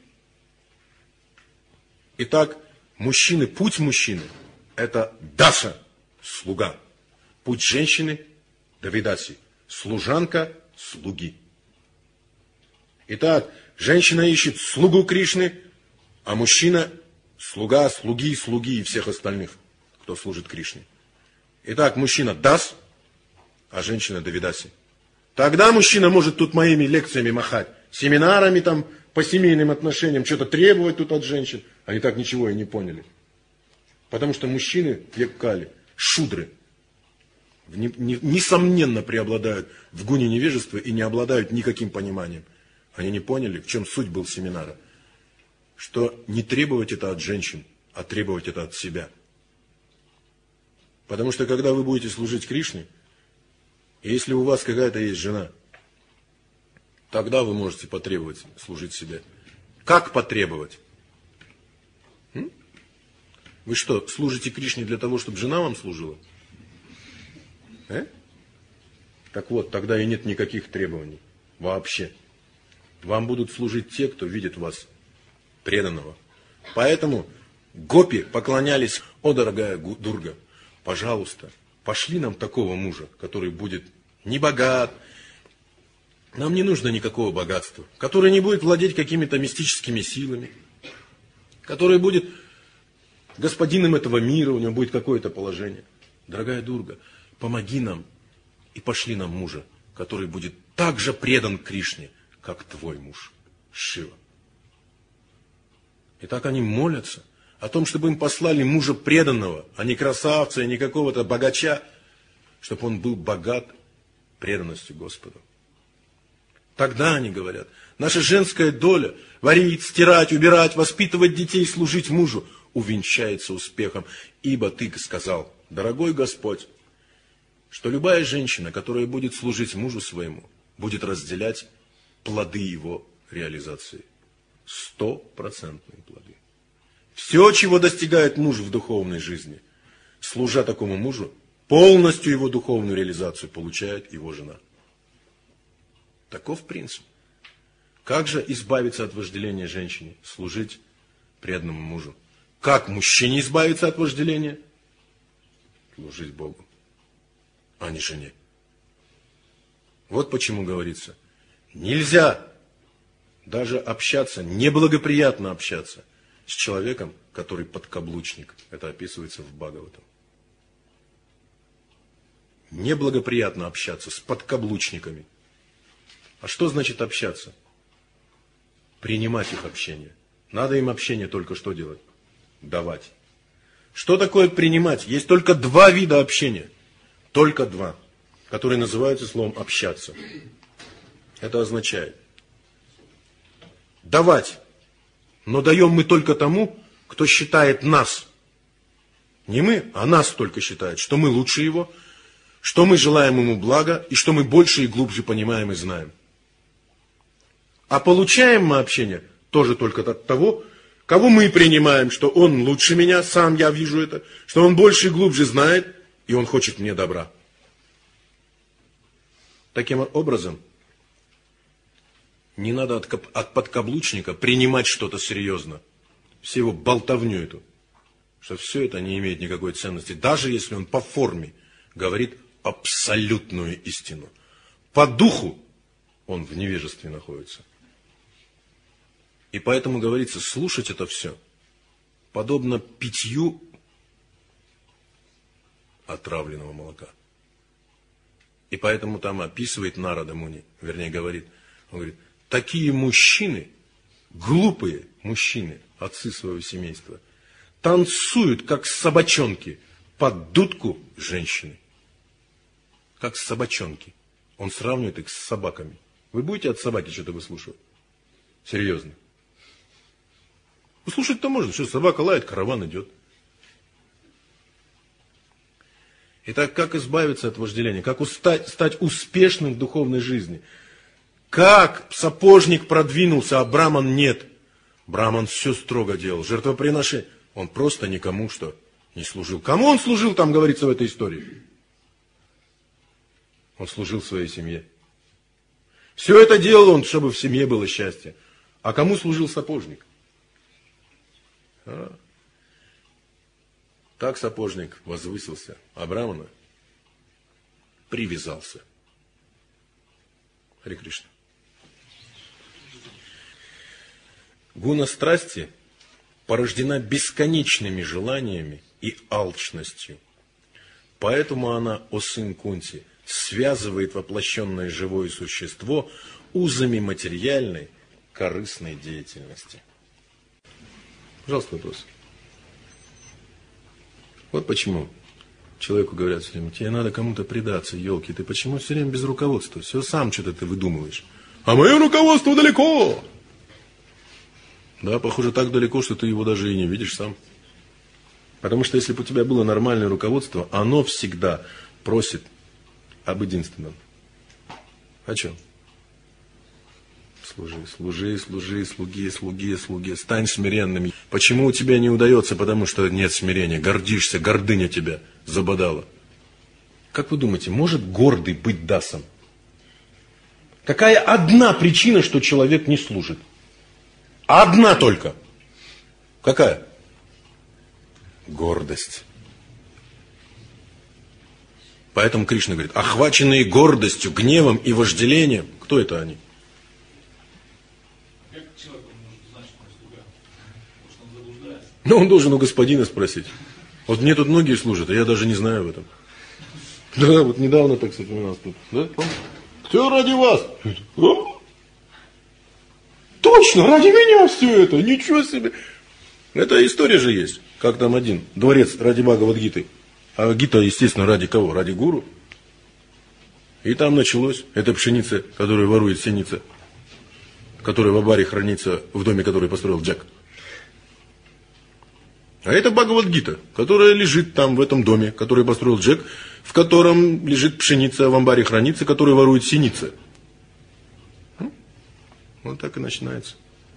Итак, путь мужчины – это даса, слуга. Путь женщины – давидаси, служанка, слуги. Итак, женщина ищет слугу Кришны, а мужчина – слуга, слуги и всех остальных, кто служит Кришне. Итак, мужчина дас, а женщина давидаси. Тогда мужчина может тут моими лекциями махать, семинарами там по семейным отношениям, что-то требовать тут от женщин. Они так ничего и не поняли. Потому что мужчины век Кали, шудры, несомненно преобладают в гуне невежества и не обладают никаким пониманием. Они не поняли, в чем суть был семинара. Что не требовать это от женщин, а требовать это от себя. Потому что когда вы будете служить Кришне, и если у вас какая-то есть жена, тогда вы можете потребовать служить себе. Как потребовать? Вы что, служите Кришне для того, чтобы жена вам служила? Так вот, тогда и нет никаких требований. Вообще. Вам будут служить те, кто видит вас преданного. Поэтому гопи поклонялись: о, дорогая Дурга, пожалуйста, пошли нам такого мужа, который будет не богат, нам не нужно никакого богатства, который не будет владеть какими-то мистическими силами, который будет господином этого мира, у него будет какое-то положение. Дорогая Дурга, помоги нам и пошли нам мужа, который будет так же предан Кришне, как твой муж, Шива. И так они молятся о том, чтобы им послали мужа преданного, а не красавца, а не какого-то богача, чтобы он был богат преданностью Господу. Тогда они говорят: наша женская доля варить, стирать, убирать, воспитывать детей, служить мужу увенчается успехом, ибо ты сказал, дорогой Господь, что любая женщина, которая будет служить мужу своему, будет разделять плоды его реализации. 100% плоды. Все, чего достигает муж в духовной жизни, служа такому мужу, полностью его духовную реализацию получает его жена. Таков принцип. Как же избавиться от вожделения женщине? Служить преданному мужу. Как мужчине избавиться от вожделения? Служить Богу, а не жене. Вот почему говорится, нельзя даже общаться, неблагоприятно общаться с человеком, который подкаблучник. Это описывается в Бхагаватам. неблагоприятно общаться с подкаблучниками. А что значит общаться? Принимать их общение. Надо им общение только что делать? Давать. Что такое принимать? Есть только два вида общения. Только два, которые называются словом «общаться». Это означает давать. Но даем мы только тому, кто считает нас. Не мы, а нас только считает, что мы лучше его, что мы желаем ему блага, и что мы больше и глубже понимаем и знаем. А получаем мы общение тоже только от того, кого мы принимаем, что он лучше меня, сам я вижу это, что он больше и глубже знает, и он хочет мне добра. Таким образом, не надо от подкаблучника принимать что-то серьезно, всего болтовню эту, что все это не имеет никакой ценности, даже если он по форме говорит абсолютную истину. По духу он в невежестве находится. И поэтому говорится, слушать это все подобно питью отравленного молока. И поэтому там описывает Нарада Муни, вернее говорит, он говорит, такие мужчины, глупые мужчины, отцы своего семейства, танцуют, как собачонки, под дудку женщины. Как собачонки. Он сравнивает их с собаками. Вы будете от собаки что-то выслушивать? Серьезно. Послушать-то можно, что собака лает, караван идет. Итак, как избавиться от вожделения? Как стать успешным в духовной жизни? Как сапожник продвинулся, а Браман нет? Браман все строго делал, жертвоприношение. Он просто никому что не служил. Кому он служил, там говорится в этой истории? Он служил своей семье. Все это делал он, чтобы в семье было счастье. А кому служил сапожник? Так сапожник возвысился, а Брамана привязался. Харе Кришна. Гуна страсти порождена бесконечными желаниями и алчностью. Поэтому она, о сын Кунти, связывает воплощенное живое существо узами материальной, корыстной деятельности. Пожалуйста, вопрос. Вот почему человеку говорят все время, тебе надо кому-то предаться, елки, ты почему все время без руководства? Все сам что-то ты выдумываешь. А мое руководство далеко. Да, похоже, так далеко, что ты его даже и не видишь сам. Потому что если бы у тебя было нормальное руководство, оно всегда просит об единственном. О чем? Служи. Стань смиренным. Почему у тебя не удается? Потому что нет смирения. Гордишься, гордыня тебя забодала. Как вы думаете, может гордый быть дасом? Какая одна причина, что человек не служит? Одна только. Какая? Гордость. Поэтому Кришна говорит, охваченные гордостью, гневом и вожделением. Кто это они? Ну, он должен у господина спросить. Вот мне тут многие служат, а я даже не знаю об этом. Да, вот недавно, так сказать, у нас тут. Да? Все ради вас. Точно, ради меня все это. Ничего себе. Это история же есть. Как там один дворец ради Бхагавад-гиты. А Гита, естественно, ради кого? Ради гуру. И там началось. Это пшеница, которую ворует синица. Которая в амбаре хранится в доме, который построил Джек. А это Бхагавад-гита, которая лежит там, в этом доме, который построил Джек, в котором лежит пшеница, в амбаре хранится, которую ворует синица. Вот так и начинается.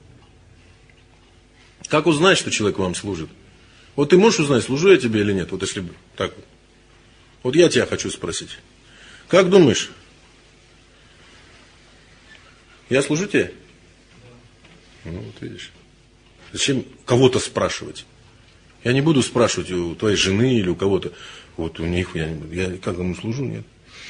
Как узнать, что человек вам служит? Вот ты можешь узнать, служу я тебе или нет? Вот если бы так вот. Вот я тебя хочу спросить. Как думаешь? Я служу тебе? Ну, вот видишь. Зачем кого-то спрашивать? Я не буду спрашивать у твоей жены или у кого-то. Вот у них я не буду. Я как ему служу? Нет.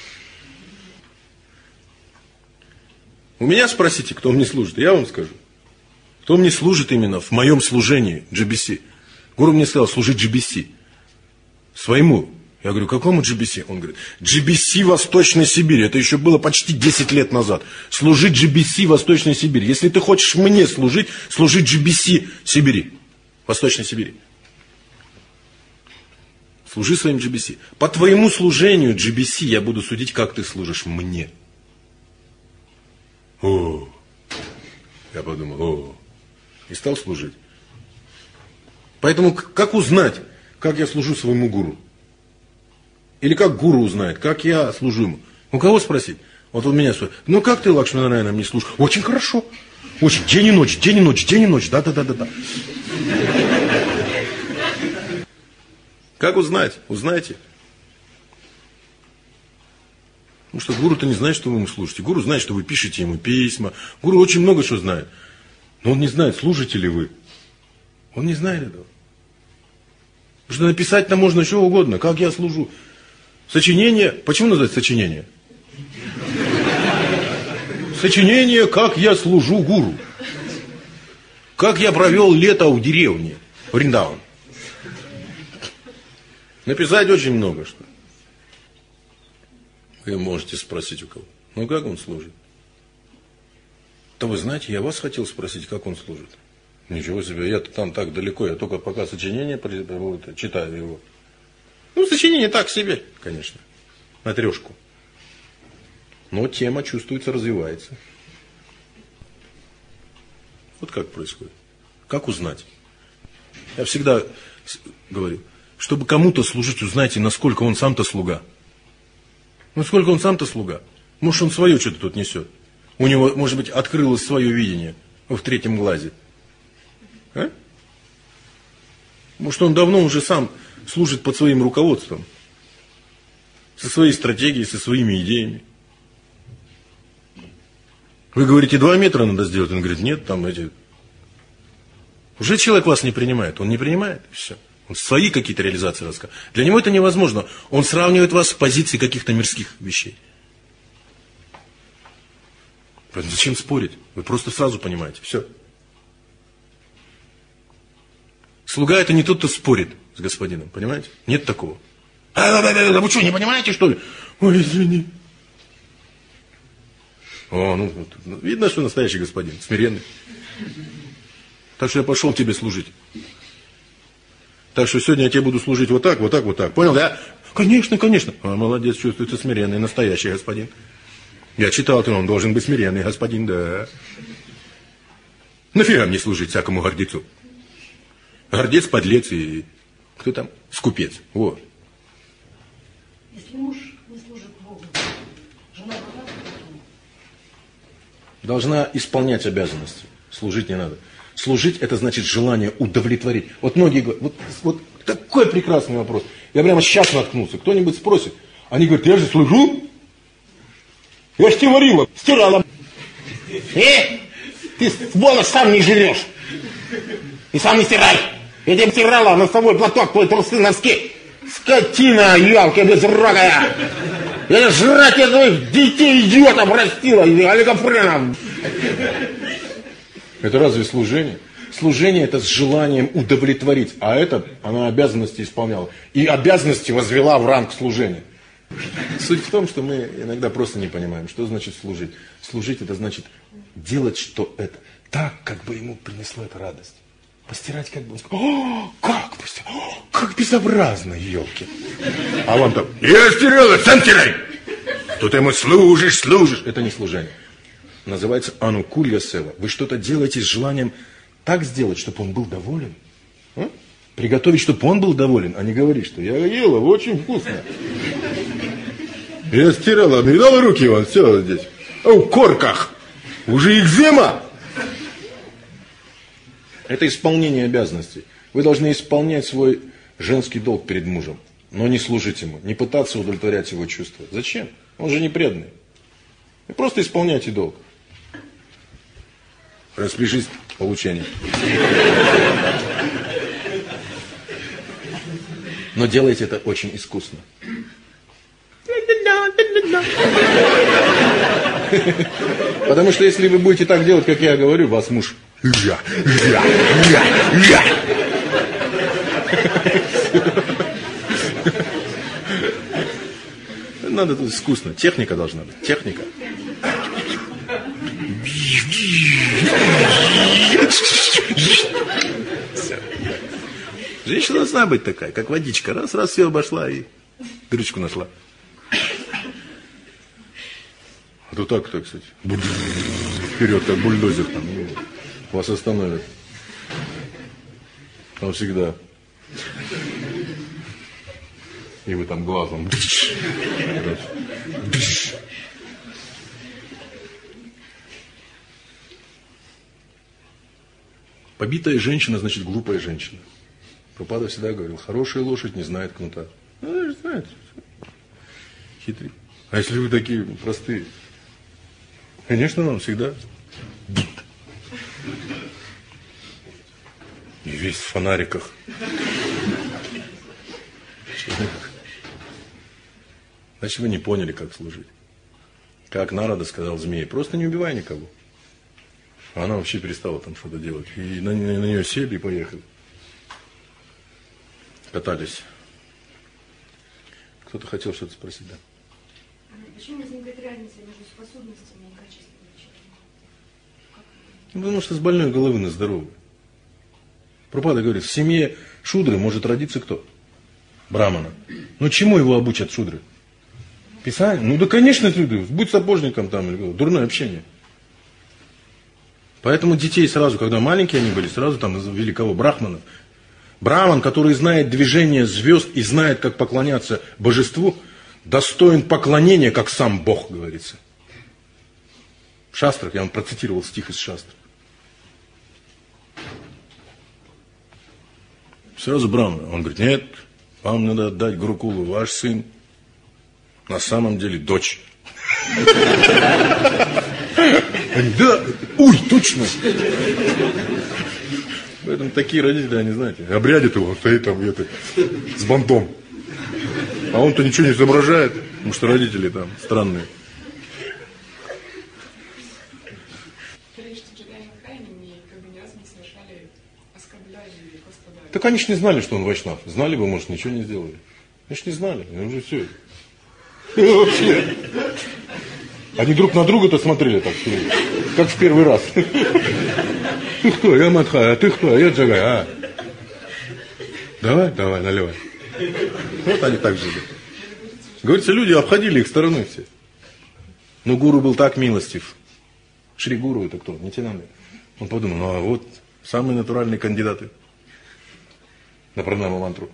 У меня спросите, кто мне служит, я вам скажу. Кто мне служит именно в моем служении GBC. Гуру мне сказал служить GBC. Своему Я говорю, какому GBC? Он говорит, GBC Восточной Сибири. Это еще было почти 10 лет назад. Служить GBC Восточной Сибири. Если ты хочешь мне служить, служи GBC Сибири. Восточной Сибири. Служи своим GBC. По твоему служению GBC я буду судить, как ты служишь мне. О, я подумал, и стал служить. Поэтому как узнать, как я служу своему гуру? Или как гуру узнает, как я служу ему? У кого спросить? Вот у меня спрашивают, ну как ты, Лакшминараяна, мне служишь? Очень хорошо. Очень. День и ночь, день и ночь, день и ночь. Да. Как узнать? Узнайте. Потому что гуру-то не знает, что вы ему служите. Гуру знает, что вы пишете ему письма. Гуру очень много что знает. Но он не знает, служите ли вы. Он не знает этого. Потому что написать-то можно что угодно. Как я служу. Сочинение. Почему называется сочинение? Сочинение, как я служу гуру. Как я провел лето в деревне. Вриндаун. Написать очень много что. Вы можете спросить у кого. Ну как он служит? То вы знаете, я вас хотел спросить, как он служит. Ничего себе, я-то там так далеко, я только пока сочинение читаю его. Ну, сочинение так себе, конечно, на трешку. Но тема, чувствуется, развивается. Вот как происходит. Как узнать? Я всегда говорю, чтобы кому-то служить, узнайте, насколько он сам-то слуга. Насколько он сам-то слуга. Может, он свое что-то тут несет. У него, может быть, открылось свое видение в третьем глазе. А? Может, он давно уже сам служит под своим руководством. Со своей стратегией, со своими идеями. Вы говорите, 2 метра надо сделать. Он говорит, нет, там эти... Уже человек вас не принимает. Он не принимает, и все. Он свои какие-то реализации рассказывает. Для него это невозможно. Он сравнивает вас с позицией каких-то мирских вещей. Поэтому зачем спорить? Вы просто сразу понимаете. Все. Слуга это не тот, кто спорит с господином. Понимаете? Нет такого. Вы что, не понимаете, что ли? Ой, извини. О, видно, что настоящий господин. Смиренный. Так что я пошел тебе служить. Так что сегодня я тебе буду служить вот так, вот так, вот так. Понял, да? Конечно, конечно. Молодец, чувствуется смиренный, настоящий господин. Я читал, что он должен быть смиренный господин, да. Нафига мне служить всякому гордецу? Гордец, подлец и... Кто там? Скупец. Вот. Если муж не служит Богу, жена должна исполнять обязанности. Служить не надо. Служить это значит желание удовлетворить. Вот многие говорят, вот такой прекрасный вопрос. Я прямо сейчас наткнулся. Кто-нибудь спросит. Они говорят, я же служу. Я ж тебе варила, стирала. Ты, сволочь, сам не живешь. И сам не стирай. Я тебе стирала на собой платок, твой трусы, носки. Скотина, ялка безрогая. Я жрать я твоих детей идиотов растила, олигофренов. Это разве служение? Служение это с желанием удовлетворить. А это она обязанности исполняла. И обязанности возвела в ранг служения. Суть в том, что мы иногда просто не понимаем, что значит служить. Служить это значит делать что это. Так, как бы ему принесло это радость. Постирать как бы он сказал, о, как постирать, как безобразно, елки. А вам там, я стирала, сам стирай. Тут ему служишь. Это не служение. Называется анукулья сева. Вы что-то делаете с желанием так сделать, чтобы он был доволен. А? Приготовить, чтобы он был доволен, а не говорить, что я ела, очень вкусно. Я стирала, видала руки вон, все здесь. А в корках. Уже экзема. Это исполнение обязанностей. Вы должны исполнять свой женский долг перед мужем, но не служить ему, не пытаться удовлетворять его чувства. Зачем? Он же не преданный. Вы просто исполняйте долг. Распишись в получении. Но делайте это очень искусно. Потому что если вы будете так делать, как я говорю, вас муж... надо искусно. Техника должна быть. Техника. Женщина должна быть такая, как водичка. Раз, все обошла и дырочку нашла. А то так, кстати. Вперед, как бульдозер там. Вас остановят. Там всегда. И вы там глазом. Побитая женщина, значит, глупая женщина. Прабхупада всегда говорил, хорошая лошадь не знает кнута. Ну, знаете, хитрый. А если вы такие простые, конечно, вам всегда. И весь в фонариках. Значит, вы не поняли, как служить. Как Нарада сказал змее, просто не убивай никого. А она вообще перестала там что-то делать. И на нее сели и поехали. Катались. Кто-то хотел что-то спросить, да? Почему возникает разница между способностями и качеством человека? Потому что с больной головы на здоровую. Прабхупада говорит, в семье шудры может родиться кто? Брамана. Ну чему его обучат шудры? Писание? Ну да, конечно, будь сапожником там, или дурное общение. Поэтому детей сразу, когда маленькие они были, сразу там вели кого? Брахманов. Браман, который знает движение звезд и знает, как поклоняться божеству, достоин поклонения, как сам Бог, говорится. В Шастрах, я вам процитировал стих из Шастр. Сразу Браман. Он говорит, нет, вам надо отдать Гурукулу, ваш сын на самом деле дочь. Да, ой, точно. Поэтому такие родители, они, знаете, обрядят его, он стоит там где-то с бантом. А он-то ничего не изображает, потому что родители там странные. Так они ж не знали, что он вайшнав. Знали бы, может, ничего не сделали. Они ж не знали, они уже все. Вообще. Они друг на друга-то смотрели так, как в первый раз. Ты кто? Я Мадхай, а ты кто? Я Джагай, а? Давай, наливай. Вот они так жили. Говорится, люди обходили их стороной все. Но гуру был так милостив. Шри Гуру это кто? Нитянанда. Он подумал, ну а вот самые натуральные кандидаты на пранама мантру.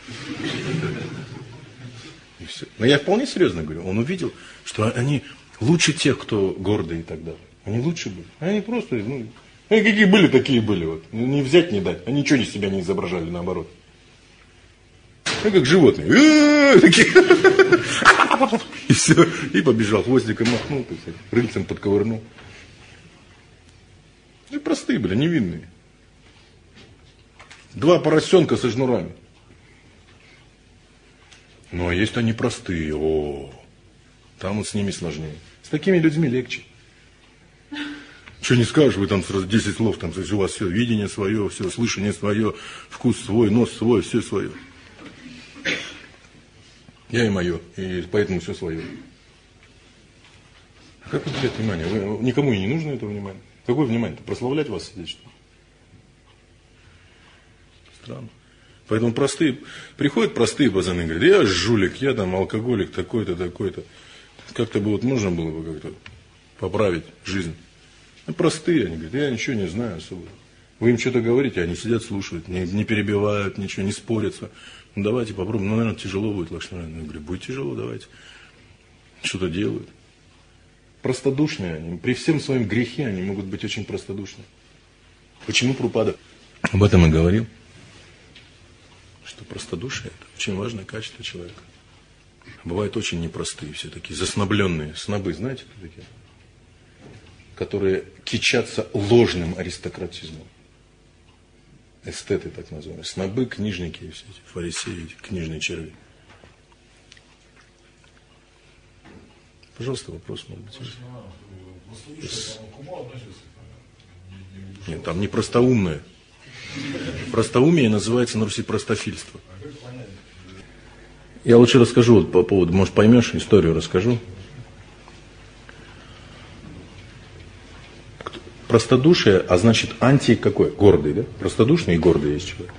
И все. Но я вполне серьезно говорю. Он увидел, что они лучше тех, кто гордый и так далее. Они лучше были. Они просто, они какие были, такие были. Вот. Не взять, не дать. Они ничего из себя не изображали, наоборот. Как животные. Такие. И все. И побежал. Хвостиком махнул, рыльцем подковырнул. И простые были, невинные. 2 поросенка со шнурами. Ну, а есть они простые. Там вот с ними сложнее. С такими людьми легче. Что не скажешь, вы там сразу 10 слов, там у вас все, видение свое, все, слышание свое, вкус свой, нос свой, все свое. Я и мое, и поэтому все свое. А как уделять внимание? Никому и не нужно этого внимания. Какое внимание-то? Прославлять вас сидеть, что ли? Странно. Поэтому приходят простые пацаны, говорят, я жулик, я там алкоголик, такой-то, такой-то. Как-то бы вот можно было бы как-то поправить жизнь. Простые, они говорят, я ничего не знаю особо. Вы им что-то говорите, они сидят, слушают, не перебивают, ничего, не спорятся. Ну давайте попробуем, наверное, тяжело будет, Лакшман. Я говорю, будет тяжело, давайте. Что-то делают. Простодушные они, при всем своем грехе они могут быть очень простодушны. Почему Прабхупада об этом и говорил? Что простодушие – это очень важное качество человека. Бывают очень непростые все такие, заснобленные. Снобы, знаете, кто такие? Которые кичатся ложным аристократизмом. Эстеты, так называемые. Снобы, книжники, все эти фарисеи, эти книжные черви. Пожалуйста, вопрос, может быть. Нет, там не простоумное. Простоумие называется на Руси простофильство. Я лучше расскажу вот по поводу, может, поймешь, историю расскажу. Простодушие, а значит анти какой? Гордый, да? Простодушный и гордый есть человек.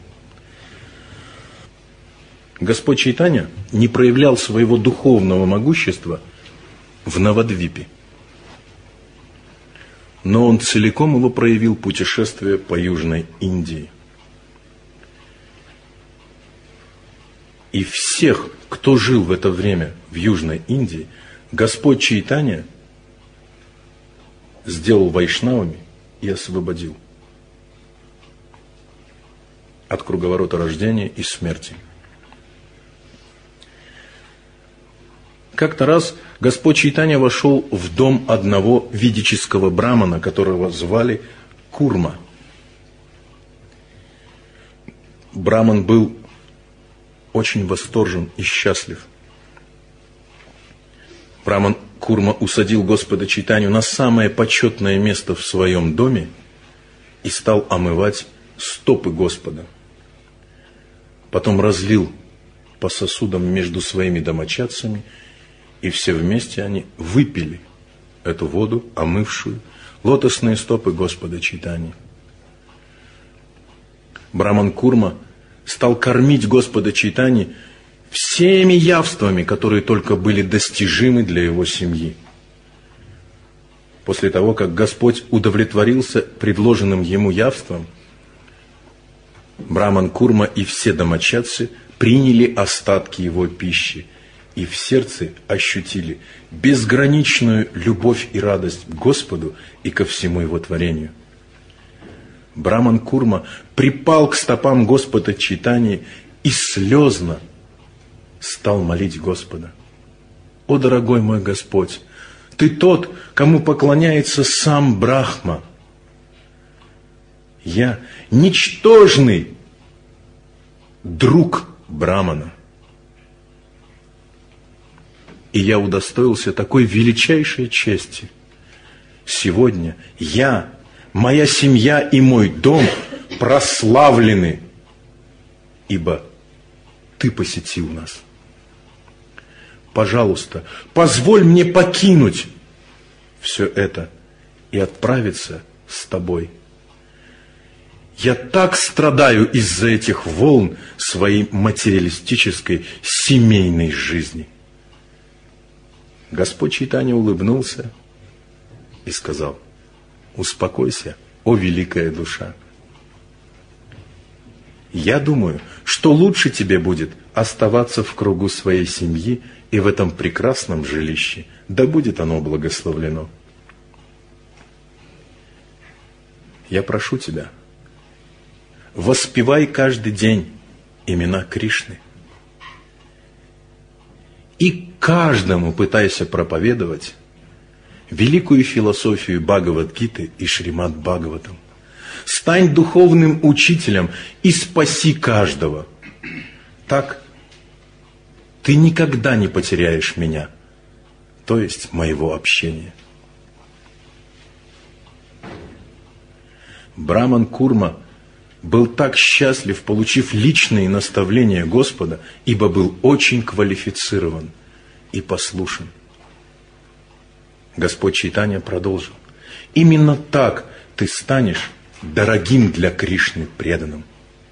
Господь Чайтанья не проявлял своего духовного могущества в Навадвипе. Но он целиком его проявил, путешествуя по Южной Индии. И всех, кто жил в это время в Южной Индии, Господь Чайтанья сделал вайшнавами и освободил от круговорота рождения и смерти. Как-то раз Господь Чайтанья вошел в дом одного ведического брамана, которого звали Курма. Браман был очень восторжен и счастлив. Браман Курма усадил Господа Чайтанью на самое почетное место в своем доме и стал омывать стопы Господа. Потом разлил по сосудам между своими домочадцами, и все вместе они выпили эту воду, омывшую лотосные стопы Господа Чайтаньи. Браман Курма стал кормить Господа Чайтаньи всеми явствами, которые только были достижимы для его семьи. После того, как Господь удовлетворился предложенным ему явством, Браман Курма и все домочадцы приняли остатки его пищи и в сердце ощутили безграничную любовь и радость к Господу и ко всему его творению. Браман Курма припал к стопам Господа Чайтаньи и слезно стал молить Господа: «О, дорогой мой Господь, Ты тот, кому поклоняется сам Брахма. Я ничтожный друг Брамана. И я удостоился такой величайшей чести. Сегодня я, моя семья и мой дом прославлены, ибо Ты посетил нас. Пожалуйста, позволь мне покинуть все это и отправиться с Тобой. Я так страдаю из-за этих волн своей материалистической семейной жизни». Господь Чайтанья улыбнулся и сказал: «Успокойся, о великая душа. Я думаю, что лучше тебе будет оставаться в кругу своей семьи и в этом прекрасном жилище, да будет оно благословлено. Я прошу тебя, воспевай каждый день имена Кришны и каждому пытайся проповедовать великую философию Бхагавад-гиты и Шримад Бхагаватам. Стань духовным учителем и спаси каждого. Так ты никогда не потеряешь меня, то есть моего общения». Браман Курма был так счастлив, получив личные наставления Господа, ибо был очень квалифицирован и послушен. Господь Чайтанья продолжил: «Именно так ты станешь дорогим для Кришны преданным».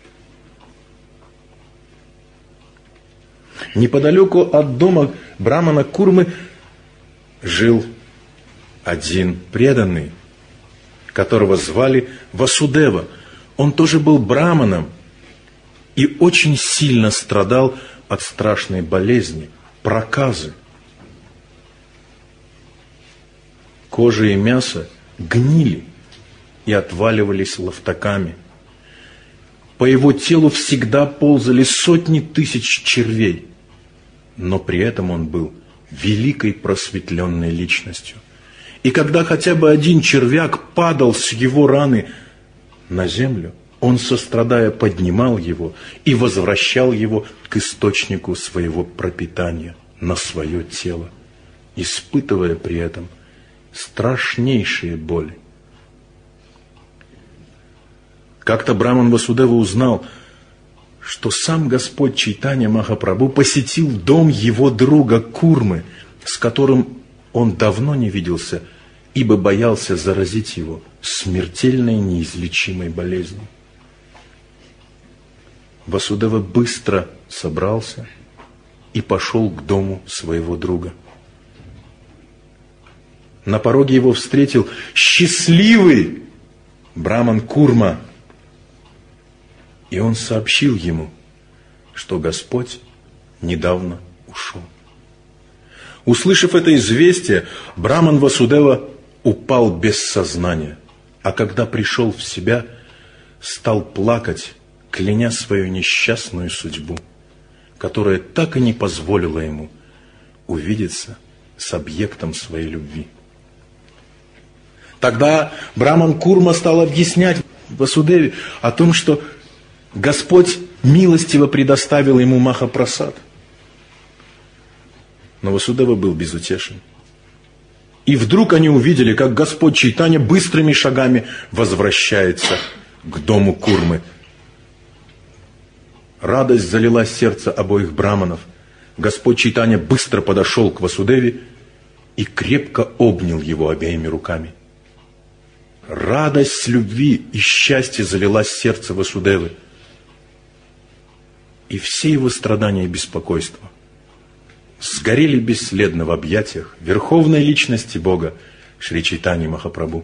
Неподалеку от дома Брамана Курмы жил один преданный, которого звали Васудева. Он тоже был браманом и очень сильно страдал от страшной болезни – проказы. Кожа и мясо гнили и отваливались лофтаками. По его телу всегда ползали сотни тысяч червей, но при этом он был великой просветленной личностью. И когда хотя бы один червяк падал с его раны на землю, он, сострадая, поднимал его и возвращал его к источнику своего пропитания, на свое тело, испытывая при этом страшнейшие боли. Как-то Браман Васудева узнал, что сам Господь Чайтанья Махапрабху посетил дом его друга Курмы, с которым он давно не виделся, ибо боялся заразить его смертельной неизлечимой болезнью. Васудева быстро собрался и пошел к дому своего друга. На пороге его встретил счастливый браман Курма, и он сообщил ему, что Господь недавно ушел. Услышав это известие, браман Васудева упал без сознания, а когда пришел в себя, стал плакать, кляня свою несчастную судьбу, которая так и не позволила ему увидеться с объектом своей любви. Тогда браман Курма стал объяснять Васудеве о том, что Господь милостиво предоставил ему Махапрасад. Но Васудева был безутешен. И вдруг они увидели, как Господь Чайтанья быстрыми шагами возвращается к дому Курмы. Радость залила сердце обоих браманов. Господь Чайтанья быстро подошел к Васудеве и крепко обнял его обеими руками. Радость любви и счастья залила сердце Васудевы. И все его страдания и беспокойства сгорели бесследно в объятиях верховной личности Бога Шри Чайтаньи Махапрабху.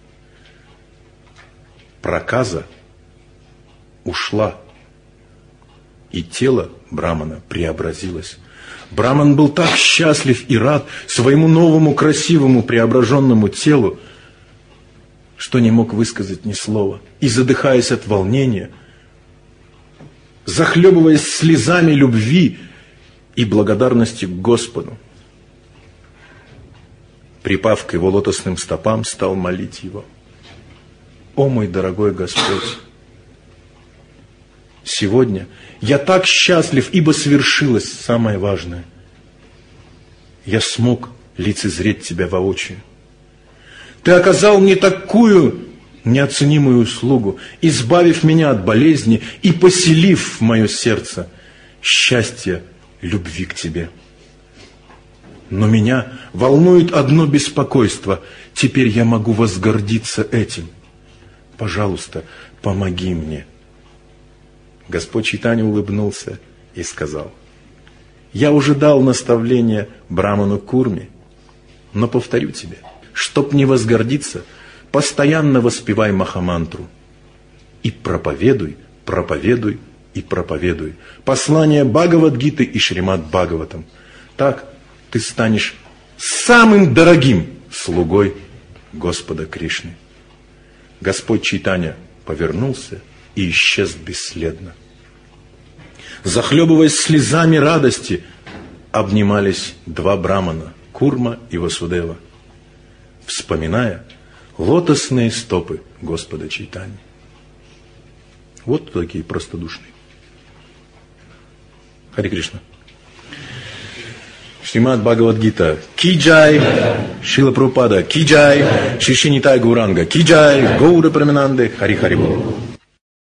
Проказа ушла, и тело брамана преобразилось. Браман был так счастлив и рад своему новому красивому преображенному телу, что не мог высказать ни слова. И, задыхаясь от волнения, захлебываясь слезами любви и благодарности к Господу, припав к его лотосным стопам, стал молить его: «О мой дорогой Господь, сегодня я так счастлив, ибо свершилось самое важное. Я смог лицезреть Тебя воочию. Ты оказал мне такую неоценимую услугу, избавив меня от болезни и поселив в мое сердце счастье любви к Тебе. Но меня волнует одно беспокойство. Теперь я могу возгордиться этим. Пожалуйста, помоги мне». Господь Чайтанья улыбнулся и сказал: «Я уже дал наставление браману Курме, но повторю тебе, чтоб не возгордиться, постоянно воспевай Махамантру и проповедуй, проповедуй и проповедуй послание Бхагавад-гиты и Шримад Бхагаватам. Так ты станешь самым дорогим слугой Господа Кришны». Господь Чайтанья повернулся и исчез бесследно. Захлебываясь слезами радости, обнимались два брамана, Курма и Васудева, вспоминая лотосные стопы Господа Чайтаньи. Вот такие простодушные. Харе Кришна. Шримад Бхагавад-гита ки джай, Шрила Прабхупада ки джай, Шри Шри Нитай Гауранга ки джай, Гаура Прамананде, Хари Хари Бол.